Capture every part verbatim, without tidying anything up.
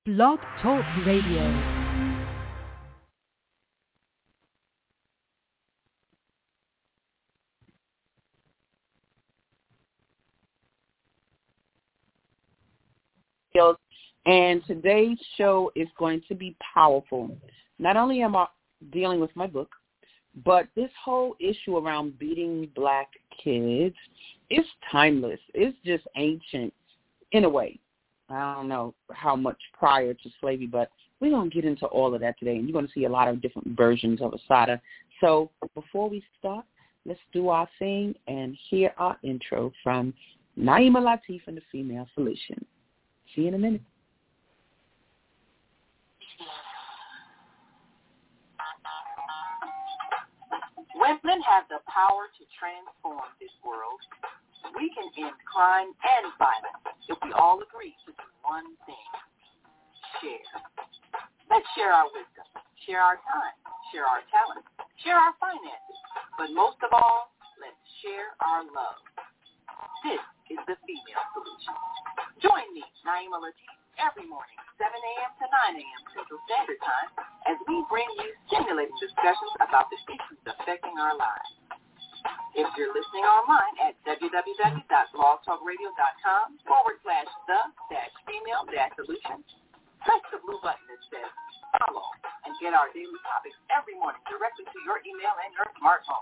Blog Talk Radio. And today's show is going to be powerful. Not only am I dealing with my book, but this whole issue around beating black kids is timeless. It's just ancient in a way. I don't know how much prior to slavery, but we're going to get into all of that today, and you're going to see a lot of different versions of Assata. So before we start, let's do our thing and hear our intro from Naima Latif and the Female Solution. See you in a minute. Women have the power to transform this world. We can end crime and violence if we all agree to do one thing: share. Let's share our wisdom, share our time, share our talent, share our finances, but most of all, let's share our love. This is the Female Solution. Join me, Naima Latif, every morning, seven a.m. to nine a.m. Central Standard Time, as we bring you stimulating discussions about the issues affecting our lives. If you're listening online at www.blogtalkradio.com forward slash the dash female dash solution, press the blue button that says follow and get our daily topics every morning directly to your email and your smartphone.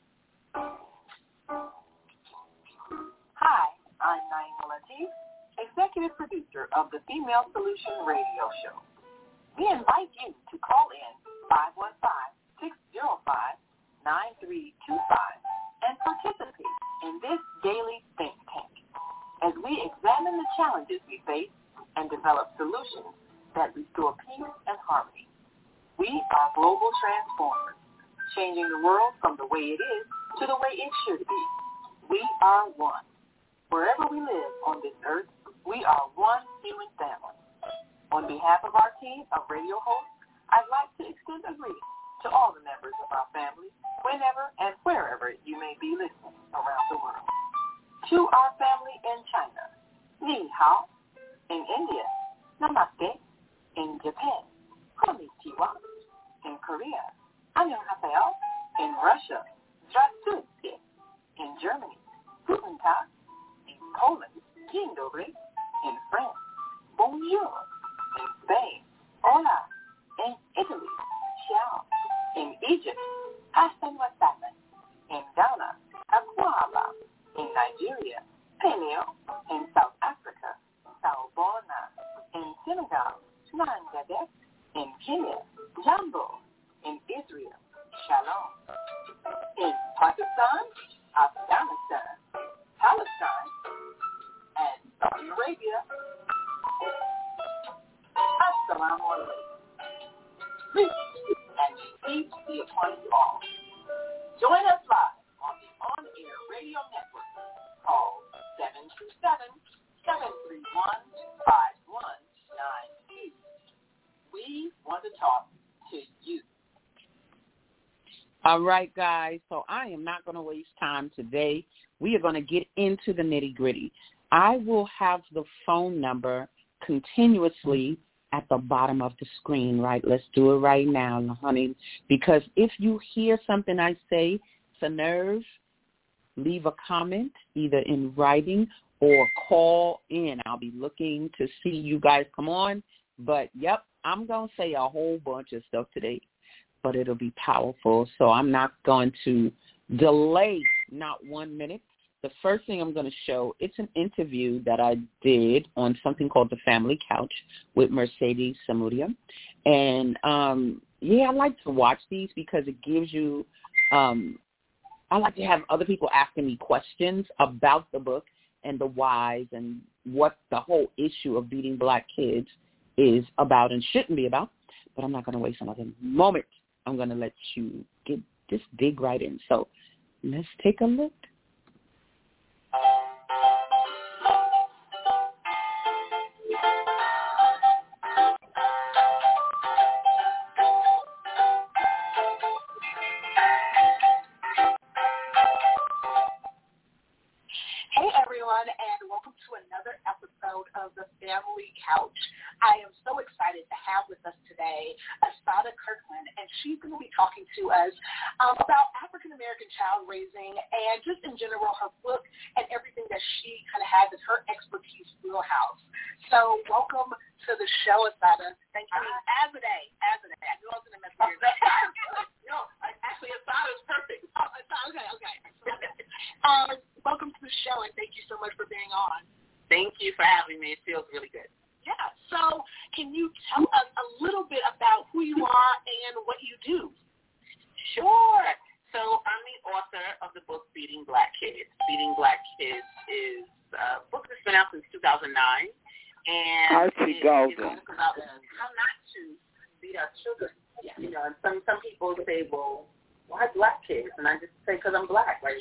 Hi, I'm Naima Latif, executive producer of the Female Solution radio show. We invite you to call in five one five, six zero five, nine three two five and participate in this daily think tank as we examine the challenges we face and develop solutions that restore peace and harmony. We are global transformers, changing the world from the way it is to the way it should be. We are one. Wherever we live on this earth, we are one human family. On behalf of our team of radio hosts, I'd like to extend a greeting to all the members of our family, whenever and wherever you may be listening around the world. To our family in China, Ni Hao. In India, Namaste. In Japan, Konnichiwa. In Korea, Annyeonghaseyo. In Russia, Здравствуйте. In Germany, Guten Tag. In Poland, Dzień dobry. In France, Bonjour. In Spain, Hola. In Italy, Ciao. In Egypt, Hassan Wassaman. In Ghana, Akwaba. In Nigeria, Penio. In South Africa, Sawubona. In Senegal, Nangadet. In Kenya, Jambo. In Israel, Shalom. In Pakistan, Afghanistan, Palestine, and Saudi Arabia, Assalamu alaikum. Peace and peace be upon you all. Join us live on the on-air radio network called seven two seven, seven three one, five one nine two. We want to talk to you. All right, guys, so I am not going to waste time today. We are going to get into the nitty-gritty. I will have the phone number continuously at the bottom of the screen, right? Let's do it right now, honey, because if you hear something I say, it's a nerve, leave a comment either in writing or call in. I'll be looking to see you guys come on. But, yep, I'm going to say a whole bunch of stuff today, but it'll be powerful. So I'm not going to delay not one minute. The first thing I'm going to show, it's an interview that I did on something called The Family Couch with Mercedes Samudia. And, um, yeah, I like to watch these because it gives you um, – I like to have other people asking me questions about the book and the whys and what the whole issue of beating black kids is about and shouldn't be about. But I'm not going to waste another moment. I'm going to let you get just dig right in. So let's take a look. Hey everyone, and welcome to another episode of The Family Couch. I am so excited have with us today Assata Kirkland, and she's going to be talking to us um, about African-American child raising and just in general her book and everything that she kind of has as her expertise wheelhouse. So welcome to the show, Assata. Thank you. Uh, Azadeh, Azadeh. I knew I was going to mess with your No, actually, Assata is perfect. Oh, okay, okay. um, welcome to the show, and thank you so much for being on. Thank you for having me. It feels really good. Yeah. So can you tell us a little bit about who you are and what you do? Sure. So I'm the author of the book Feeding Black Kids. Feeding Black Kids is a book that's been out since two thousand nine. And Archie it, Golden. It's about how not to feed our children. Yeah. You know, and some, some people say, well, why black kids? And I just say, because I'm black. Like,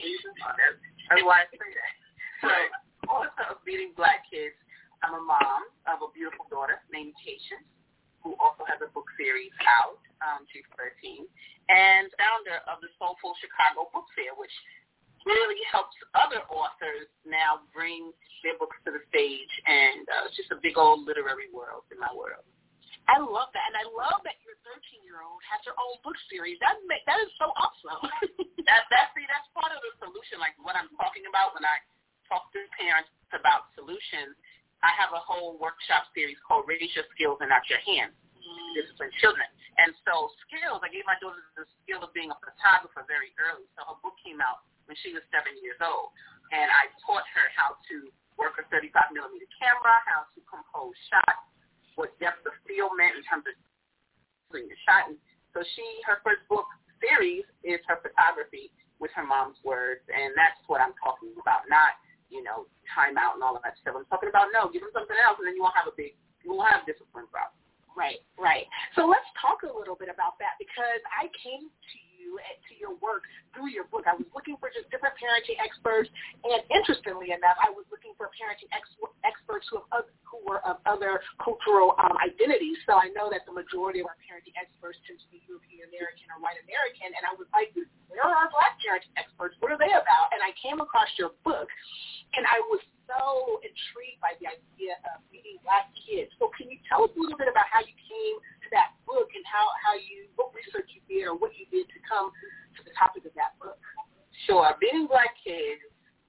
that's why I say that. So, author of Feeding Black Kids, I'm a mom of a beautiful daughter named Patience, who also has a book series out. Um, she's thirteen, and founder of the Soulful Chicago Book Fair, which really helps other authors now bring their books to the stage, and uh, it's just a big old literary world in my world. I love that, and I love that your thirteen-year-old has her own book series. That make, that is so awesome. that that see, that's part of the solution. Like what I'm talking about when I talk to parents about solutions, I have a whole workshop series called Raise Your Skills and Not Your Hands, mm. Discipline Children. And so skills, I gave my daughter the skill of being a photographer very early. So her book came out when she was seven years old. And I taught her how to work a thirty-five millimeter camera, how to compose shots, what depth of field meant in terms of doing the shot. And so she, her first book series is her photography with her mom's words. And that's what I'm talking about, not you know, time out and all of that stuff. I'm talking about, no, give them something else, and then you won't have a big, you won't have a discipline problem. Right, right. So let's talk a little bit about that, because I came to you and to your work through your book. I was looking for just different parenting experts, and interestingly enough, I was looking for parenting ex- experts who, have, who were of other cultural um, identities. So I know that the majority of our parenting experts tend to be European American or white American, and I was like, where are our black parenting experts? What are they about? And I came across your book, and I was so intrigued by the idea of feeding black kids. So can you tell us a little bit about how you came to that book and how, how you, what research you did or what you did to come to the topic of that book? Sure. Feeding Black Kids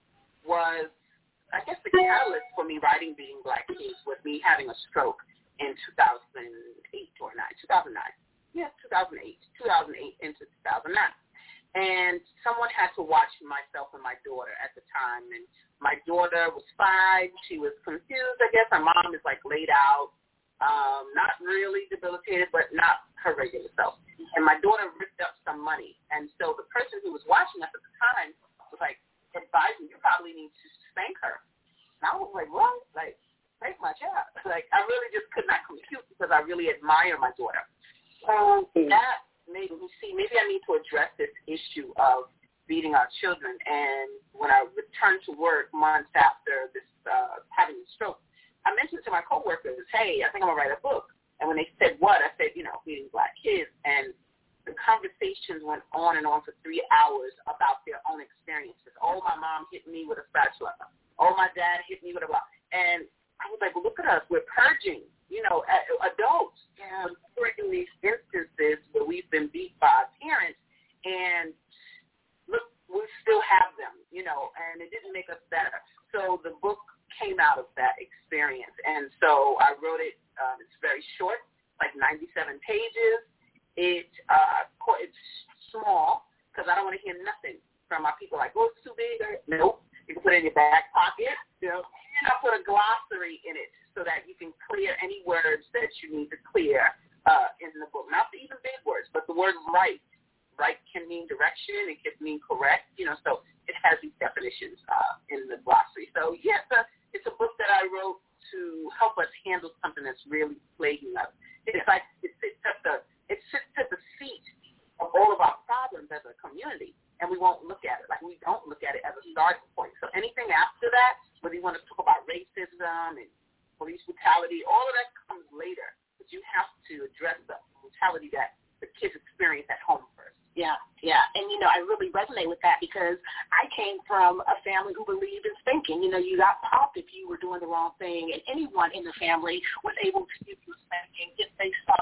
was, I guess, the catalyst for me writing Feeding Black Kids was me having a stroke in two thousand eight or nine, two thousand nine. Yeah, two thousand eight, two thousand eight into two thousand nine. And someone had to watch myself and my daughter at the time. And my daughter was five. She was confused, I guess. Her mom is, like, laid out, um, not really debilitated, but not her regular self. And my daughter ripped up some money. And so the person who was watching us at the time was like, advising, you probably need to spank her. And I was like, what? Like, spank my child. Like, I really just could not compute because I really admire my daughter. So that made me see, maybe I need to address this issue of feeding our children. And when I returned to work months after this uh, having a stroke, I mentioned to my coworkers, hey, I think I'm going to write a book. And when they said what, I said, you know, feeding black kids. And the conversations went on and on for three hours about their own experiences. Oh, my mom hit me with a spatula. Oh, my dad hit me with a block. And I was like, well, look at us. We're purging, you know, adults. Yeah. We're in these instances where we've been beat by our parents, and look, we still have them, you know, and it didn't make us better. So the book came out of that experience. And so I wrote it. Um, it's very short, like ninety-seven pages. It uh, it's small because I don't want to hear nothing from my people like, oh, it's too big. Or, nope. You can put it in your back pocket. You know, and I put a glossary in it so that you can clear any words that you need to clear uh, in the book. Not even big words, but the word right. Right can mean direction. It can mean correct. You know, so it has these definitions uh, in the glossary. So, yeah, it's a, it's a book that I wrote to help us handle something that's really plaguing us. It's like it sits at the it sits at the seat of all of our problems as a community, and we won't look at it. Like we don't look at it as a starting point. So anything after that, whether you want to talk about racism and police brutality, all of that comes later. But you have to address the brutality that the kids experience at home first. Yeah, yeah. And, you know, I really resonate with that because I came from a family who believed in spanking. You know, you got popped if you were doing the wrong thing, and anyone in the family was able to give you a spanking if they saw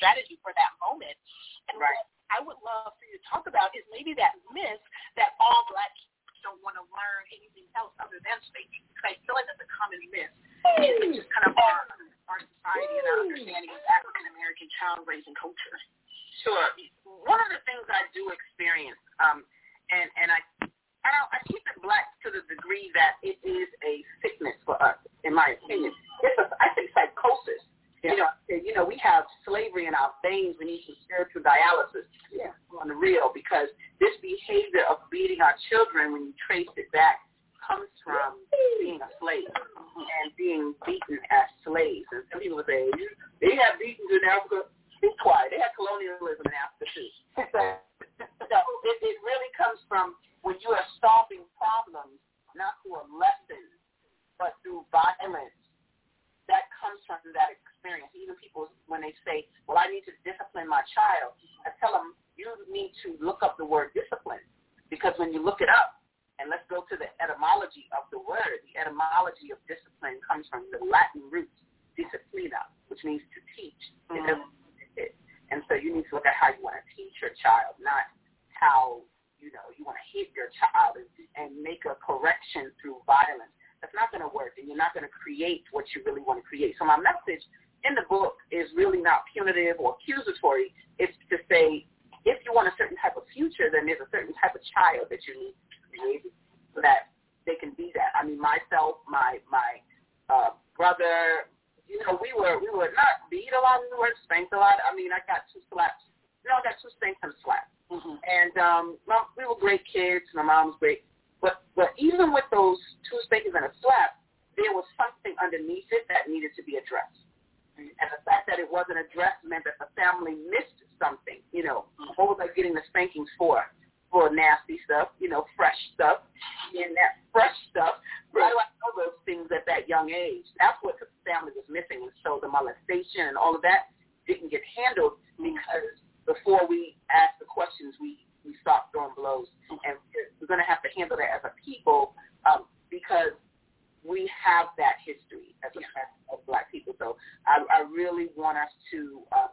strategy for that moment. And right. what I would love for you to talk about is maybe that myth that all Black kids don't want to learn anything else other than spanking. Because I feel like that's a common myth. It's just kind of our, our society and our understanding of African-American child-raising culture. Sure. One of the things I do experience, um, and, and I I, don't, I keep it Black to the degree that it is a sickness for us, in my opinion. It's a, I think psychosis. Yeah. You know, you know, we have slavery in our veins. We need some spiritual dialysis yeah. on the real, because this behavior of beating our children, when you trace it back, comes from being a slave and being beaten as slaves. And some people say, they have beatings in Africa. Be quiet. They had colonialism in Africa, too. So it, it really comes from when you are solving problems, not through a lesson, but through violence. That comes from that experience. Even people, when they say, well, I need to discipline my child, I tell them, you need to look up the word discipline. Because when you look it up, and let's go to the etymology of the word, the etymology of discipline comes from the Latin root, disciplina, which means to teach. Mm-hmm. And so you need to look at how you want to teach your child, not how, you know, you want to hit your child and, and make a correction through violence. That's not going to work, and you're not going to create what you really want to create. So my message in the book is really not punitive or accusatory. It's to say, if you want a certain type of future, then there's a certain type of child that you need to create so that they can be that. I mean, myself, my my uh, brother, you know, we were we were not beat a lot, we were spanked a lot. I mean, I got two slaps. No, I got two spanks and a slap. Mm-hmm. And um, well, we were great kids. My mom was great. But but even with those two spankings and a slap, there was something underneath it that needed to be addressed. Mm-hmm. And the fact that it wasn't addressed meant that the family missed something. You know, mm-hmm. What was I getting the spankings for? For nasty stuff, you know, fresh stuff. And that fresh stuff, how do I know those things at that young age? That's what the family was missing. And so the molestation and all of that didn't get handled because before we asked the questions, we, we stopped throwing blows. And we're going to have to handle that as a people um, because we have that history as a of Black people. So I, I really want us to um,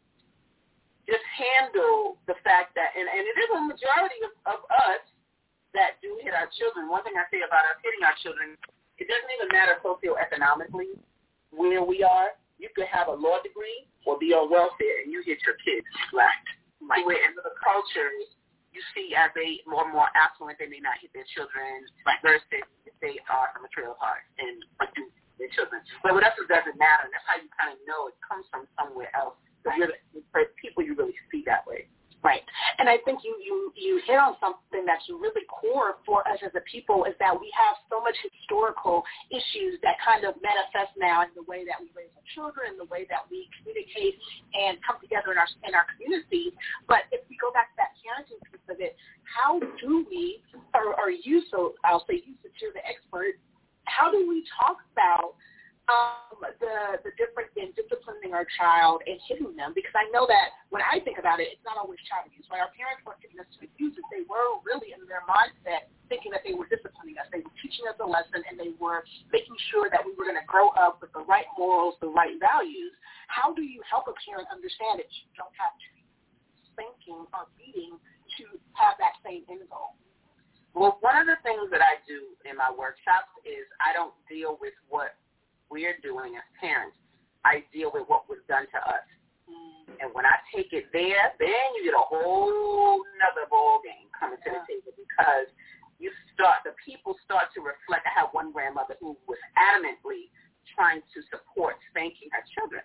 just handle the fact that, and, and it is a majority of, of us that do hit our children. One thing I say about us hitting our children, it doesn't even matter socioeconomically where we are. You could have a law degree or be on welfare, and you hit your kids. Right. Right. In the cultures, you see as they more and more affluent, they may not hit their children, right. Versus if they are from a trailer park and do their children. But with us, it doesn't matter. And that's how you kind of know it comes from somewhere else. So you're the people you really see that way. Right. And I think you, you, you hit on something that's really core for us as a people is that we have so much historical issues that kind of manifest now in the way that we raise our children, the way that we communicate and come together in our in our communities. But if we go back to that parenting piece of it, how do we, or, or you, so I'll say you since you're the expert, how do we talk about Um, the the difference in disciplining our child and hitting them? Because I know that when I think about it, it's not always child abuse. Right? Our parents weren't getting us to abuse it. They were really in their mindset thinking that they were disciplining us. They were teaching us a lesson, and they were making sure that we were going to grow up with the right morals, the right values. How do you help a parent understand that you don't have to be spanking or beating to have that same end goal? Well, one of the things that I do in my workshops is I don't deal with what we're doing as parents. I deal with what was done to us. Mm. And when I take it there, then you get a whole nother ball game coming to the table because you start, the people start to reflect. I have one grandmother who was adamantly trying to support spanking her children.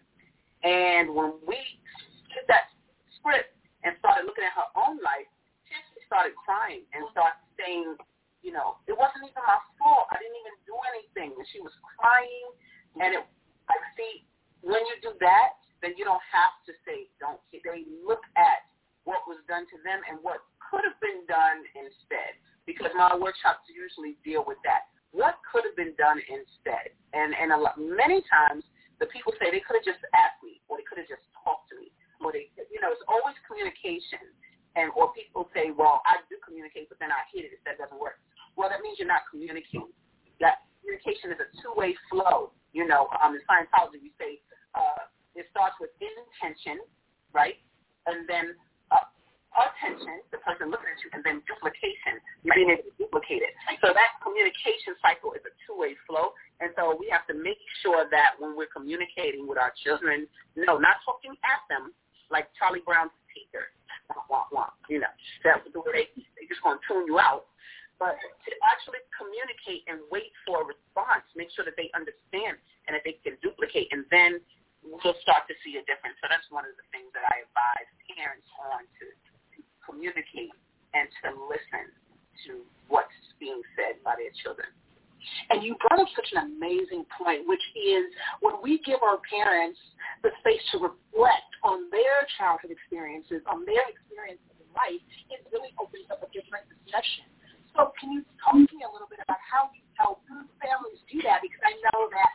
And when we took that script and started looking at her own life, she started crying and started saying, you know, it wasn't even my fault. I didn't even do anything. And she was crying. And it, I see, when you do that, then you don't have to say, don't. They look at what was done to them and what could have been done instead. Because my workshops usually deal with that. What could have been done instead? And and a lot, many times, the people say they could have just asked me, or they could have just talked to me. Or they, you know, it's always communication. And or people say, well, I do communicate, but then I hit it if that doesn't work. Well, that means you're not communicating. That communication is a two-way flow. You know, um, in Scientology, we say uh, it starts with intention, right? And then uh, attention, the person looking at you, and then duplication, being able to duplicate it. So that communication cycle is a two-way flow, and so we have to make sure that when we're communicating with our children, no, not talking at them like Charlie Brown's teacher, wah, wah, wah, you know, that's the way they, they just going to tune you out. But to actually communicate and wait for a response, make sure that they understand and that they can duplicate, and then we'll start to see a difference. So that's one of the things that I advise parents on, to, to communicate and to listen to what's being said by their children. And you brought up such an amazing point, which is when we give our parents the space to reflect on their childhood experiences, on their experiences in life, it really opens up a different discussion. So can you talk to me a little bit about how you help families do that? Because I know that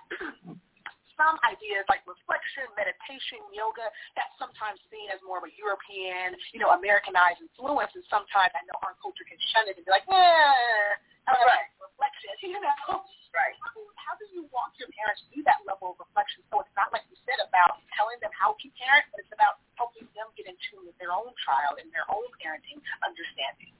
some ideas like reflection, meditation, yoga, that's sometimes seen as more of a European, you know, Americanized influence, and sometimes I know our culture can shun it and be like, eh, right. reflection, you know? Right. How do, how do you walk your parents through that level of reflection so it's not, like you said, about telling them how to parent, but it's about helping them get in tune with their own child and their own parenting understanding?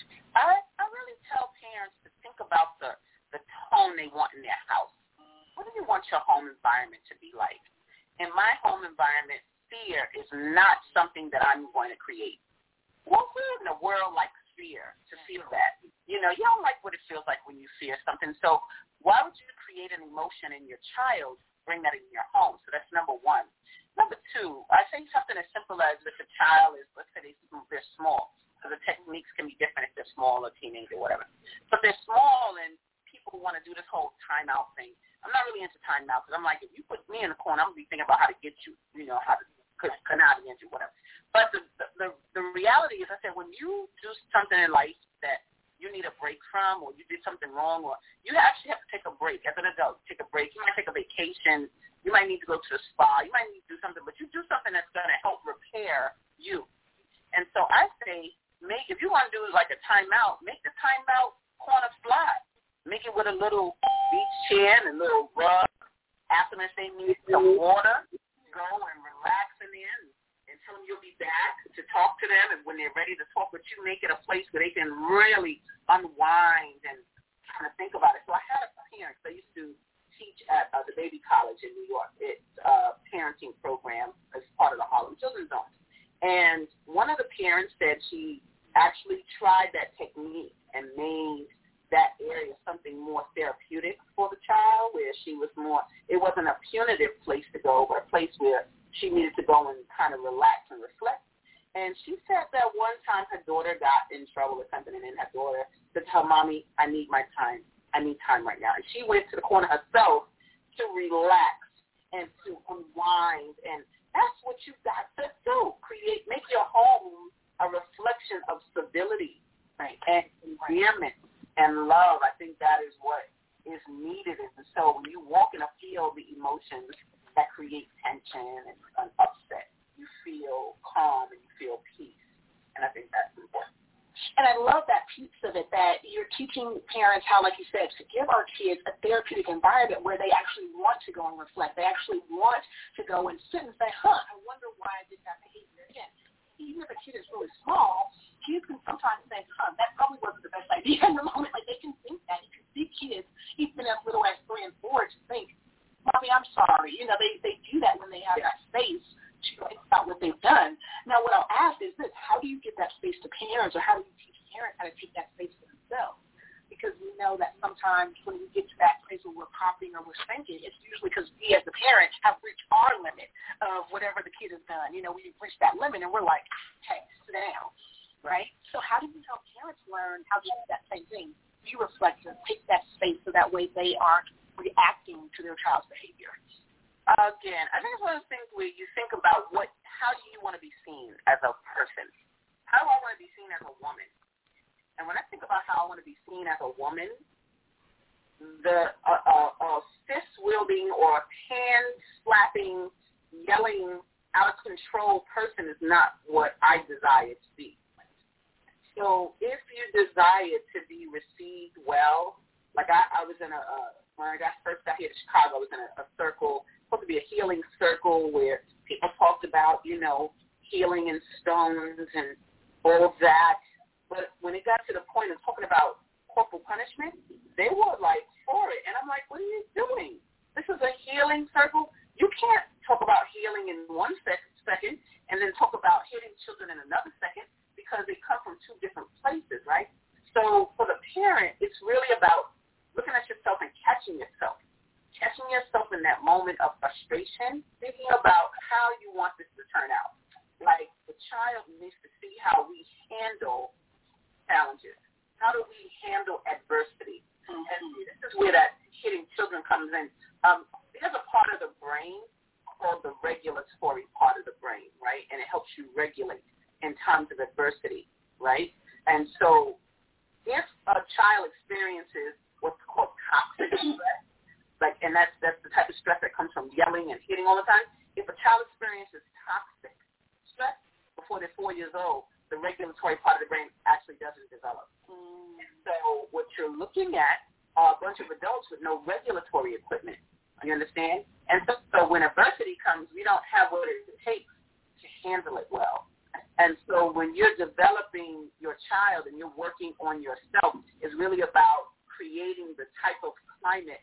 I, I really tell parents to think about the, the tone they want in their house. What do you want your home environment to be like? In my home environment, fear is not something that I'm going to create. Well, who in the world likes fear, to feel that? You know, you don't like what it feels like when you fear something. So why would you create an emotion in your child, bring that in your home? So that's number one. Number two, I say something as simple as if a child is, let's say they're small. So the techniques can be different if they're small or teenage or whatever. But they're small and people want to do this whole timeout thing. I'm not really into timeout because I'm like, if you put me in the corner, I'm going to be thinking about how to get you, you know, how to connive against you, whatever. But the, the, the reality is, I said, when you do something in life that you need a break from, or you did something wrong, or you actually have to take a break as an adult, take a break. You might take a vacation. You might need to go to the spa. You might need to do something, but you do something that's going to help repair you. And so I say, make, if you want to do like a timeout, make the timeout corner flat. Make it with a little beach chair and a little rug. Ask them if they need some water. Go and relax in there and, and tell them you'll be back to talk to them. And when they're ready to talk with you, make it a place where they can really unwind and kind of think about it. So I had a parent. I used to teach at uh, the Baby College in New York. It's a parenting program as part of the Harlem Children's Zone. And one of the parents said she actually tried that technique and made that area something more therapeutic for the child, where she was more, it wasn't a punitive place to go, but a place where she needed to go and kind of relax and reflect. And she said that one time her daughter got in trouble or something, and then her daughter said to her, Mommy, I need my time. I need time right now. And she went to the corner herself to relax and to unwind. And that's what you got to do. Create, make your home a reflection of stability, right, and endearment and love. I think that is what is needed. And so when you walk in a field, the emotions that create tension and an upset, you feel calm and you feel peace. And I think that's important. And I love that piece of it, that you're teaching parents how, like you said, to give our kids a therapeutic environment where they actually want to go and reflect. They actually want to go and sit and say, huh, I wonder why I did that behavior again. Even if a kid is really small, kids can sometimes think, huh, that probably wasn't the best idea in the moment. Like, they can think that. You can see kids, even as little as three and four, to think, Mommy, I'm sorry. You know, they, they do that when they have that space to think about what they've done. Now, what I'll ask is this: how do you give that space to parents, or how do you teach parents how to take that space for themselves? Because we know that sometimes when we get to that place where we're popping or we're spanking, it's usually because we as the parent have reached our limit of whatever the kid has done. You know, we've reached that limit and we're like, hey, sit down, right? So how do you help parents learn how to do that same thing? Be reflective, take that space so that way they aren't reacting to their child's behavior. Again, I think it's one of those things where you think about what, how do you want to be seen as a person? How do I want to be seen as a woman? And when I think about how I want to be seen as a woman, the uh, uh, uh, fist-wielding or hand-slapping, yelling, out-of-control person is not what I desire to be. So if you desire to be received well, like I, I was in a, uh, when I got first got here to Chicago, I was in a, a circle, supposed to be a healing circle where people talked about, you know, healing in stones and all of that. But when it got to the point of talking about corporal punishment, they were like for it. And I'm like, what are you doing? This is a healing circle. You can't talk about healing in one sec- second and then talk about hitting children in another second because they come from two different places, right? So for the parent, it's really about looking at yourself and catching yourself. Catching yourself in that moment of frustration, thinking about how you want this to turn out. Like the child needs to see how we handle challenges. How do we handle adversity? Mm-hmm. And this is where that hitting children comes in. Um, there's a part of the brain called the regulatory part of the brain, right? And it helps you regulate in times of adversity, right? And so if a child experiences what's called toxic stress, like, and that's that's the type of stress that comes from yelling and hitting all the time. If a child experiences toxic stress before they're four years old, the regulatory part of the brain actually doesn't develop. Mm. And so what you're looking at are a bunch of adults with no regulatory equipment. You understand? And so, so when adversity comes, we don't have what it takes to handle it well. And so when you're developing your child and you're working on yourself, it's really about creating the type of climate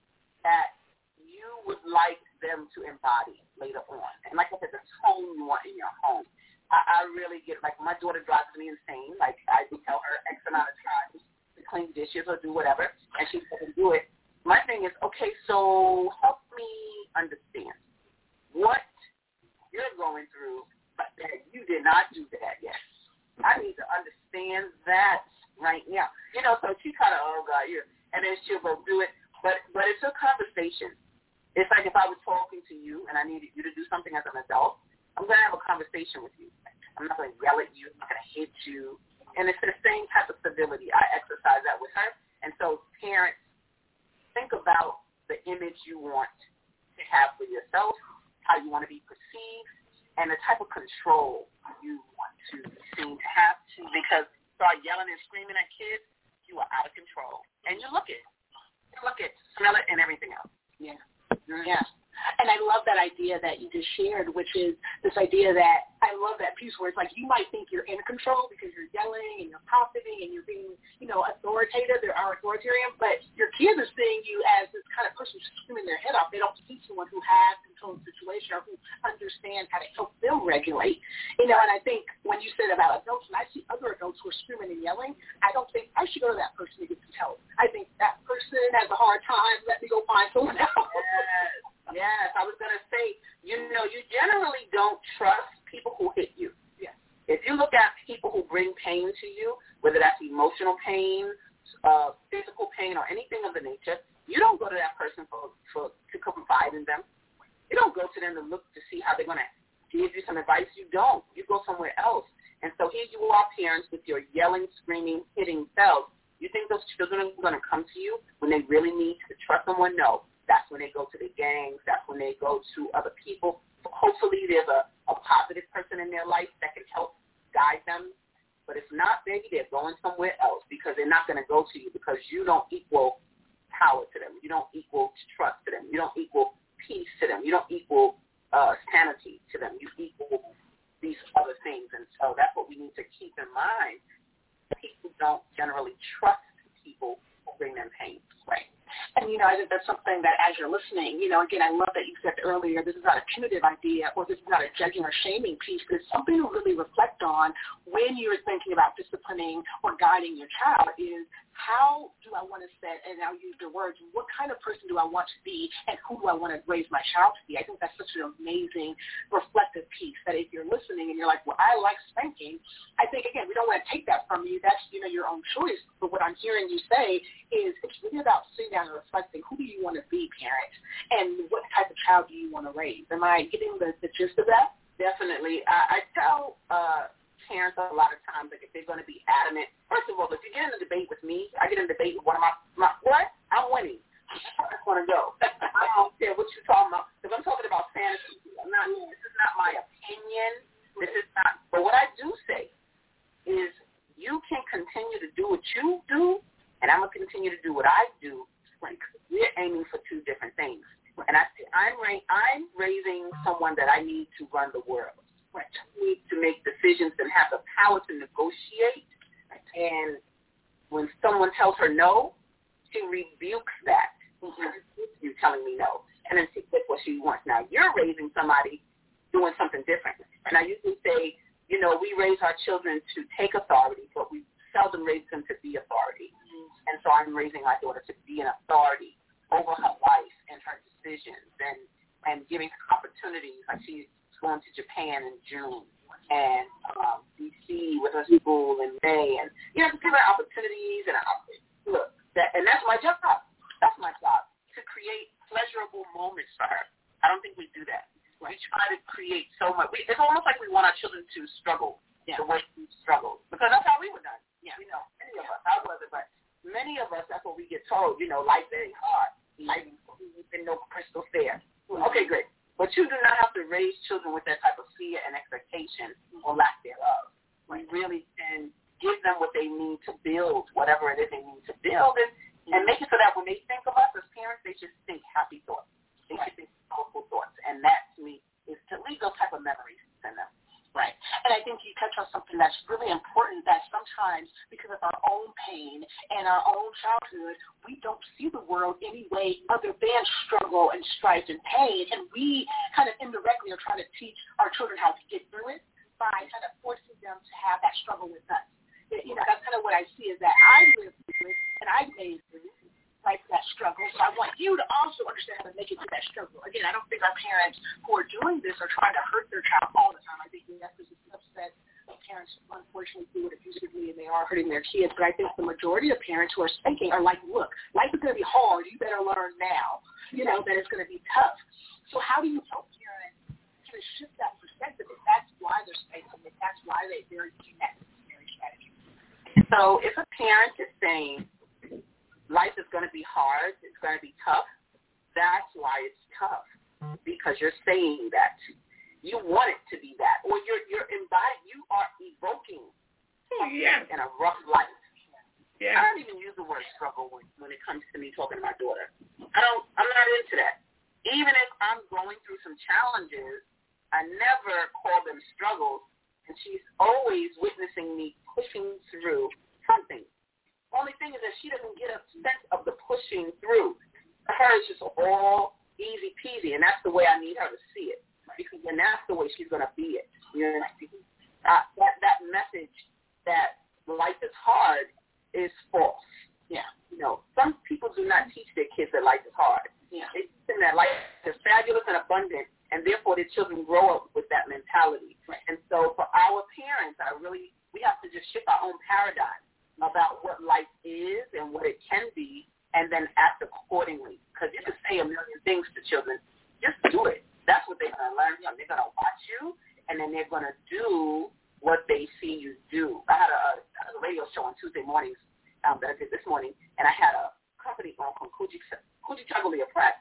that you would like them to embody later on. And like I said, the tone you want in your home. I, I really get, like, my daughter drives me insane. Like, I would tell her X amount of times to clean dishes or do whatever, and she doesn't do it. My thing is, okay, so help me understand what you're going through, but that you did not do that yet. I need to understand that right now. You know, so she kind of, oh, God, you're, and then she'll go do it. But but it's a conversation. It's like if I was talking to you and I needed you to do something as an adult, I'm going to have a conversation with you. I'm not going to yell at you. I'm not going to hit you. And it's the same type of civility. I exercise that with her. And so parents, think about the image you want to have for yourself, how you want to be perceived, and the type of control you want to seem to have. To, because start yelling and screaming at kids, you are out of control. And you look it. Look at, smell it, and everything else. Yeah. Yeah. And I love that idea that you just shared, which is this idea that I love that piece where it's like you might think you're in control because you're yelling and you're profiting and you're being, you know, authoritative. There are authoritarian, but your kids are seeing you as this kind of person who's screaming their head off. They don't see someone who has control of the situation or who understands how to help them regulate. You know, and I think when you said about adults, and I see other adults who are screaming and yelling, I don't think I should go to that person to get some help. I think that person has a hard time. Let me go find someone else. Yes. Yes, I was going to say, you know, you generally don't trust people who hit you. Yes. If you look at people who bring pain to you, whether that's emotional pain, uh, physical pain, or anything of the nature, you don't go to that person for, for to confide in them. You don't go to them to look to see how they're going to give you some advice. You don't. You go somewhere else. And so here you are, parents, with your yelling, screaming, hitting selves. You think those children are going to come to you when they really need to trust someone? No. That's when they go to the gangs. That's when they go to other people. Hopefully there's a, a positive person in their life that can help guide them. But if not, baby, they're going somewhere else because they're not going to go to you because you don't equal power to them. You don't equal trust to them. You don't equal peace to them. You don't equal uh, sanity to them. You equal these other things. And so that's what we need to keep in mind. People don't generally trust people who bring them pain. Right. And, you know, I think that's something that as you're listening, you know, again, I love that you said earlier, this is not a punitive idea or this is not a judging or shaming piece, but it's something to really reflect on when you're thinking about disciplining or guiding your child is how do I want to set, and I'll use the words, what kind of person do I want to be and who do I want to raise my child to be? I think that's such an amazing reflective piece that if you're listening and you're like, well, I like spanking, I think, again, we don't want to take that from you. That's, you know, your own choice. But what I'm hearing you say is it's really about sitting down and reflecting, who do you want to be, parent, and what type of child do you want to raise? Am I getting the, the gist of that? Definitely. I, I tell uh, parents a lot of times, like, if they're going to be adamant, first of all, if you get in a debate with me, I get in a debate with one of my, my what? I'm winning. I just want to go. I don't care what you're talking about, because I'm talking about fantasy. I'm not, this is not my opinion. This is not, but what I do say is you can continue to do what you do, and I'm going to continue to do what I do. Like, we're aiming for two different things. And I, I'm, I'm raising someone that I need to run the world. Right. Need to make decisions and have the power to negotiate. Right. And when someone tells her no, she rebukes that. Mm-hmm. You telling me no. And then she gets what she wants. Now, you're raising somebody doing something different. And I usually say, you know, we raise our children to take authority, but we seldom raise them to be authority. Mm-hmm. And so I'm raising my daughter to be an authority over her life and her decisions and, and giving her opportunities. Like she's going to Japan in June and um, D C with her school in May. And, you know, to give her opportunities. And look, that, and that's my job. That's my job, to create pleasurable moments for her. I don't think we do that. We try to create so much. We, it's almost like we want our children to struggle yeah. the way we struggle, because that's how we were done. Yeah. You know, many of us, I wasn't, but many of us, that's what we get told. You know, life ain't hard. Life ain't no crystal fair. Okay, great. But you do not have to raise children with that type of fear and expectation or lack thereof. We really can give them what they need to build, whatever it is they need to build, and, and make it so that when they think of us as parents, they just think happy thoughts. They should think powerful thoughts. And that, to me, is to leave those type of memories in them. Right. And I think you touch on something that's really important, that sometimes because of our own pain and our own childhood, we don't see the world any way other than struggle and strife and pain. And we kind of indirectly are trying to teach our children how to get through it by kind of forcing them to have that struggle with us. You know, that's kind of what I see, is that I lived through it and I made through it. Like that struggle. So I want you to also understand how to make it through that struggle. Again, I don't think our parents who are doing this are trying to hurt their child all the time. I think yes, there's a subset of parents who unfortunately do it abusively and they are hurting their kids. But I think the majority of parents who are spanking are like, look, life is going to be hard. You better learn now, you know, that it's going to be tough. So how do you help parents kind of shift that perspective? If that's why they're spanking, if that's why they, they're using that disciplinary strategy. So if a parent is saying, life is going to be hard, it's going to be tough, that's why it's tough, because you're saying that. You want it to be that, or you're you're embodying, you are evoking yeah. in a rough life. Yeah. I don't even use the word struggle when, when it comes to me talking to my daughter. I don't, I'm not into that. Even if I'm going through some challenges, I never call them struggles, and she's always witnessing me pushing through something. Only thing is that she doesn't get a sense of the pushing through. For her, it's just all easy peasy, and that's the way I need her to see it. Because then that's the way she's going to be it. You know, uh, that that message that life is hard is false. Yeah. You know, some people do not teach their kids that life is hard. Yeah. They teach them that life is fabulous and abundant, and therefore their children grow up with that mentality. Right. And so for our parents, I really we have to just shift our own paradigm about what life is and what it can be, and then act accordingly. Because you can say a million things to children. Just do it. That's what they're going to learn from. They're going to watch you, and then they're going to do what they see you do. I had a, a radio show on Tuesday mornings um, that I did this morning, and I had a company on called Kujichagulia Press.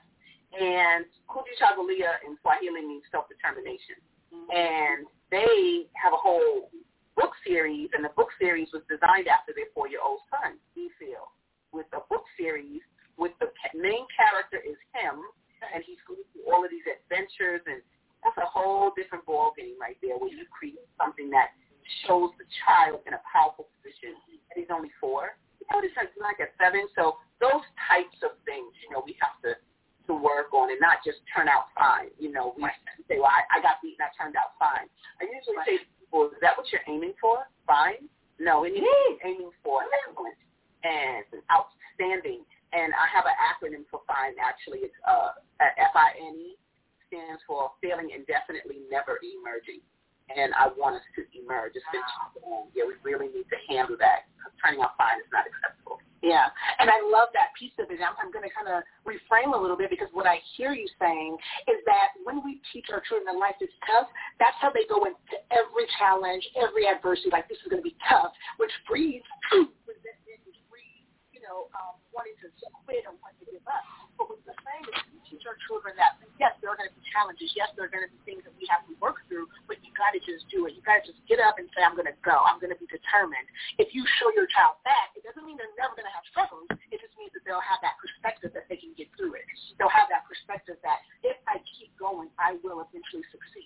And Kujichagulia in Swahili means self-determination. Mm-hmm. And they have a whole book series, and the book series was designed after their four-year-old son, Ephil, with a book series with the main character is him, and he's going through all of these adventures, and that's a whole different ball game right there, where you create something that shows the child in a powerful position, and he's only four. You know, he's like, like at seven, so those types of things, you know, we have to, to work on and not just turn out fine. You know, we say, well, I, I got beaten, I turned out fine. I usually say, well, is that what you're aiming for? Fine? No, and you're aiming for excellent and outstanding. And I have an acronym for FINE, actually. It's uh, F I N E, stands for failing indefinitely, never emerging. And I want us to emerge. It's been too long. Yeah, we really need to handle that. Turning out fine is not acceptable. Yeah, and I love that piece of it. I'm, I'm going to kind of reframe a little bit, because what I hear you saying is that when we teach our children that life is tough, that's how they go into every challenge, every adversity, like this is going to be tough, which breeds resentment, which breeds, you know, um, wanting to quit or wanting to give up. But what's the same is we teach our children that, yes, there are going to be challenges. Yes, there are going to be things that we have to work through, but you got to just do it. You got to just get up and say, I'm going to go. I'm going to be determined. If you show your child that, it doesn't mean they're never going to have struggles. It just means that they'll have that perspective that they can get through it. They'll have that perspective that if I keep going, I will eventually succeed.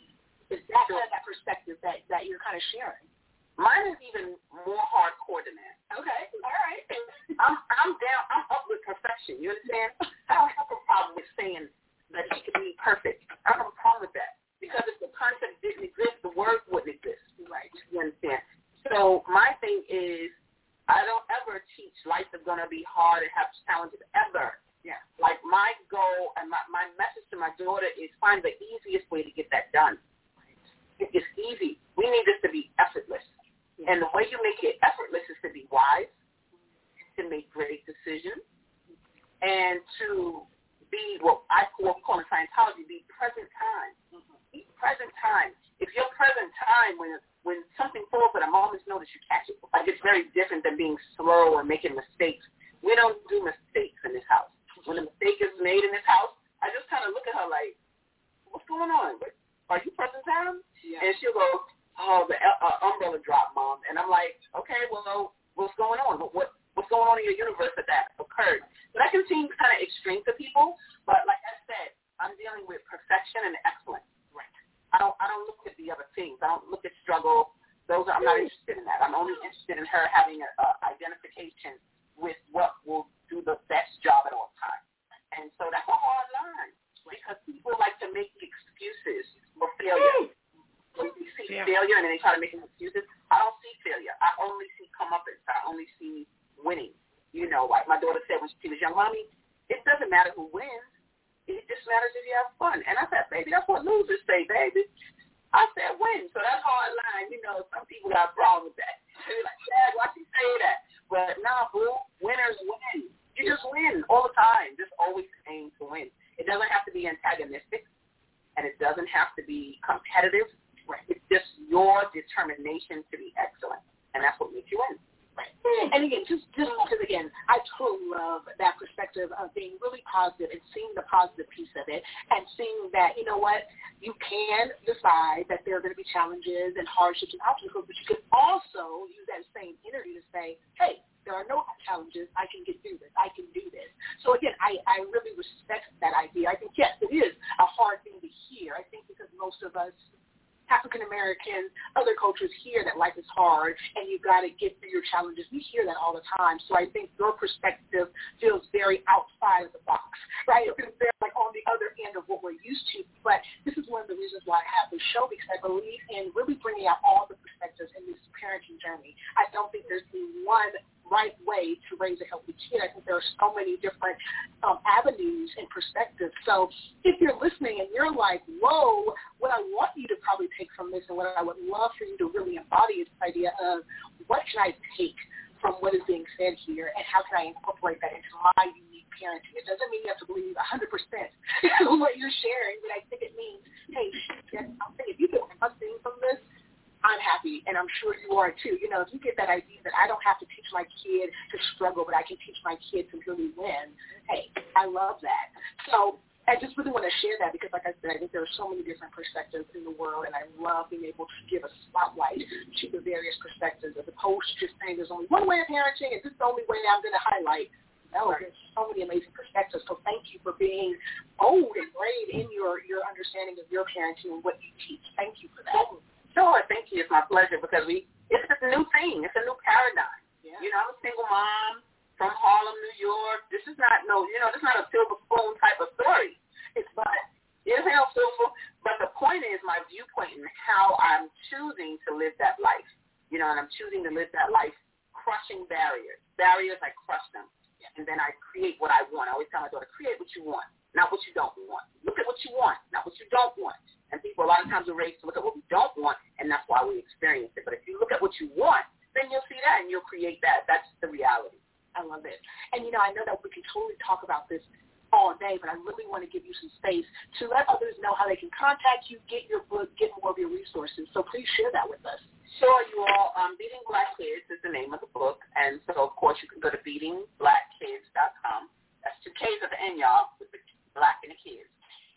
is that kind of that perspective that, that you're kind of sharing? Mine is even more hardcore than that. Okay, all right. I'm I'm down. I'm up with perfection. You understand? I don't have a problem with saying that he could be perfect. I don't have a problem with that because if the concept didn't exist, the word wouldn't exist. Right. You understand? So my thing is, I don't ever teach life is going to be hard and have challenges ever. Yeah. Like my goal and my, my message to my daughter is find the easiest way to get that done. It's easy. We need this to be effortless. Yeah. And the way you make it effortless is to be wise, to make great decisions, and to be what I call, call in Scientology, be present time. Mm-hmm. Be present time. If you're present time when when something falls at a moment's notice, you catch it. Like it's very different than being slow or making mistakes. We don't do mistakes in this house. When a mistake is made in this house, I just kind of look at her like, what's going on? Are you present time? Yeah. And she'll go, oh, the uh, umbrella dropped, Mom. And I'm like, okay, well, what's going on? What, what What's going on in your universe that that occurred? But that can seem kind of extreme to people. But like I said, I'm dealing with perfection and excellence. Right. I don't I don't look at the other things. I don't look at struggle. Those are, I'm not interested in that. I'm only interested in her having an identification with what will do the best job at all times. And so that's a hard line because people like to make excuses for failure. When you see yeah. failure and then they try to make excuses, I don't see failure. I only see comeuppance. I only see winning. You know, like my daughter said when she was young, Mommy, it doesn't matter who wins. It just matters if you have fun. And I said, baby, that's what losers say, baby. I said win. So that's hard line. You know, some people got a problem with that. They're like, Dad, why she say that? But nah, boo, winners win. You just win all the time. Just always aim to win. It doesn't have to be antagonistic, and it doesn't have to be competitive. Right. It's just your determination to be excellent, and that's what makes you win. Right. And again, just just because again, I totally love that perspective of being really positive and seeing the positive piece of it, and seeing that you know what, you can decide that there are going to be challenges and hardships and obstacles, but you can also use that same energy to say, hey, there are no challenges. I can get through this. I can do this. So again, I, I really respect that idea. I think yes, it is a hard thing to hear. I think because most of us African Americans, other cultures hear that life is hard and you've got to get through your challenges. We hear that all the time. So I think your perspective feels very outside of the box, right? It feels very like on the other end of what we're used to. But this is one of the reasons why I have this show, because I believe in really bringing out all the perspectives in this parenting journey. I don't think there's one right way to raise a healthy kid. I think there are so many different um, avenues and perspectives. So if you're listening and you're like, whoa, what I want you to probably take from this and what I would love for you to really embody is this idea of what can I take from what is being said here and how can I incorporate that into my unique parenting. It doesn't mean you have to believe one hundred percent what you're sharing, but I think it means, hey, something, if you get something from this, I'm happy, and I'm sure you are too. You know, if you get that idea that I don't have to teach my kid to struggle, but I can teach my kid to really win, hey, I love that. So I just really want to share that because, like I said, I think there are so many different perspectives in the world, and I love being able to give a spotlight to the various perspectives as opposed to just saying there's only one way of parenting, and this is the only way I'm going to highlight. No, there's so many amazing perspectives. So thank you for being bold and brave in your, your understanding of your parenting and what you teach. Thank you for that. Sure, thank you. It's my pleasure because we it's a new thing. It's a new paradigm. Yeah. You know, I'm a single mom from Harlem, New York. This is not no, you know, this is not a silver spoon type of story. It's but it's not silver. But the point is my viewpoint and how I'm choosing to live that life. You know, and I'm choosing to live that life, crushing barriers. Barriers, I crush them, and then I create what I want. I always tell my daughter, create what you want, not what you don't want. Look at what you want, not what you don't want. And people a lot of times are raised to look at what we don't want, and that's why we experience it. But if you look at what you want, then you'll see that, and you'll create that. That's the reality. I love it. And, you know, I know that we can totally talk about this all day, but I really want to give you some space to let others know how they can contact you, get your book, get more of your resources. So please share that with us. Sure, you all. Um, Beating Black Kids is the name of the book, and so, of course, you can go to beating black kids dot com. That's two K's at the end, y'all, with the black and the kids.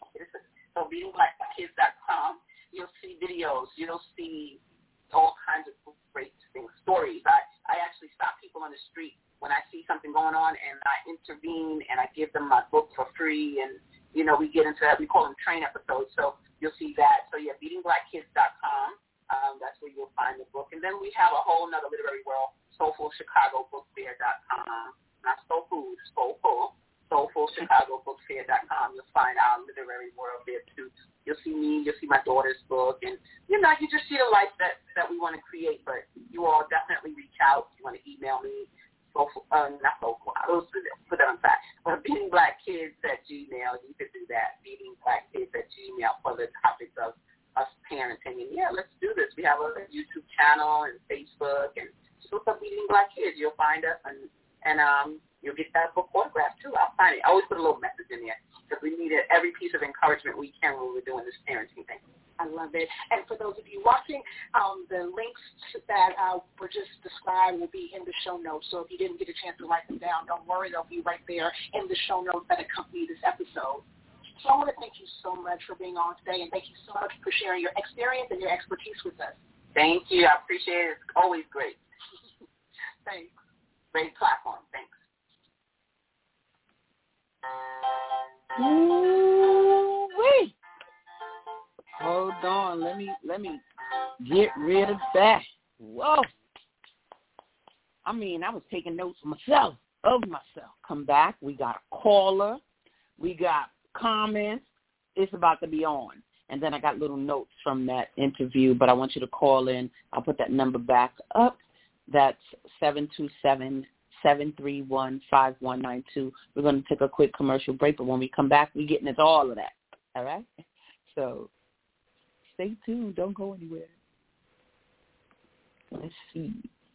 So beating black kids dot com, you'll see videos, you'll see all kinds of great things, stories. I, I actually stop people on the street when I see something going on, and I intervene, and I give them my book for free, and, you know, we get into that. We call them train episodes. So you'll see that. So, yeah, beating black kids dot com. Um, that's where you'll find the book. And then we have a whole other literary world, Soulful Chicago Book Fair dot com. Not Soulful, Soulful. Soulful Chicago Book Fair dot com. You'll find our literary world there, too. You'll see me. You'll see my daughter's book. And, you know, you just see the life that, that we want to create. But you all definitely reach out. You want to email me. Soulful, uh, not Soulful. I will put that on fact. But Beating Black Kids at Gmail. You could do that. Beating Black Kids at Gmail for the topics of us parenting. And, yeah, let's do this. We have a YouTube channel and Facebook. And just look up Beating Black Kids. You'll find us. And, and um, you'll get that book autograph, too. I'll find it. I always put a little message in there because we need every piece of encouragement we can when we're doing this parenting thing. I love it. And for those of you watching, um, the links that uh, were just described will be in the show notes. So if you didn't get a chance to write them down, don't worry. They'll be right there in the show notes that accompany this episode. So I want to thank you so much for being on today, and thank you so much for sharing your experience and your expertise with us. Thank you. I appreciate it. It's always great. Thanks. Great platform. Thanks. Ooh-wee. Hold on, let me let me get rid of that. Whoa. I mean, I was taking notes of myself, of myself. Come back. We got a caller. We got comments. It's about to be on. And then I got little notes from that interview, but I want you to call in. I'll put that number back up. That's seven two seven, seven three one, five one nine two. We're going to take a quick commercial break, but when we come back, we're getting into all of that. All right? So stay tuned. Don't go anywhere. Let's see.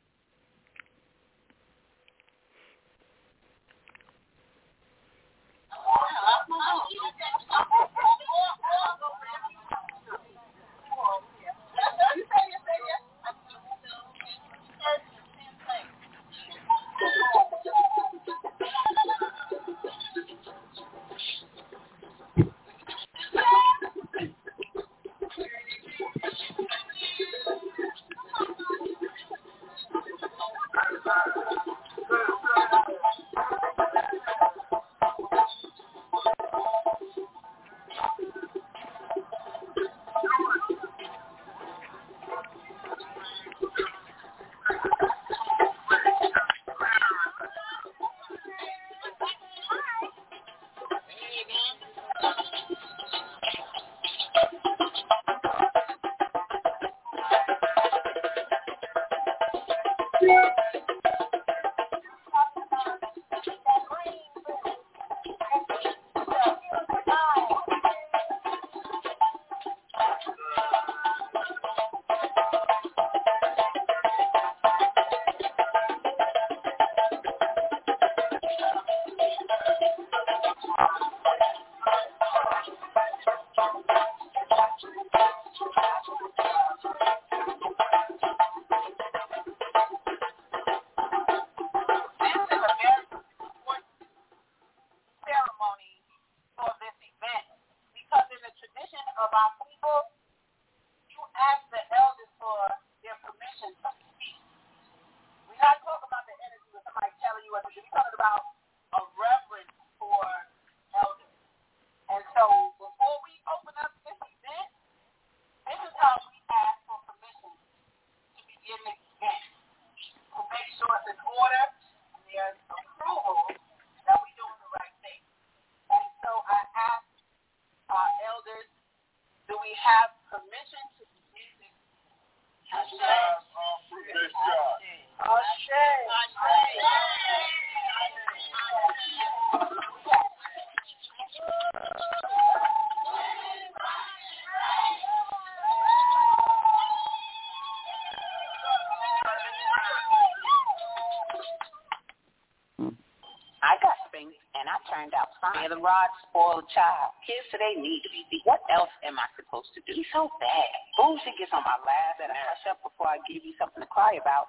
The rod spoiled child. Kids today need to be beat. What else am I supposed to do? He's so bad. Bullshit gets on my lab and I hush up before I give you something to cry about.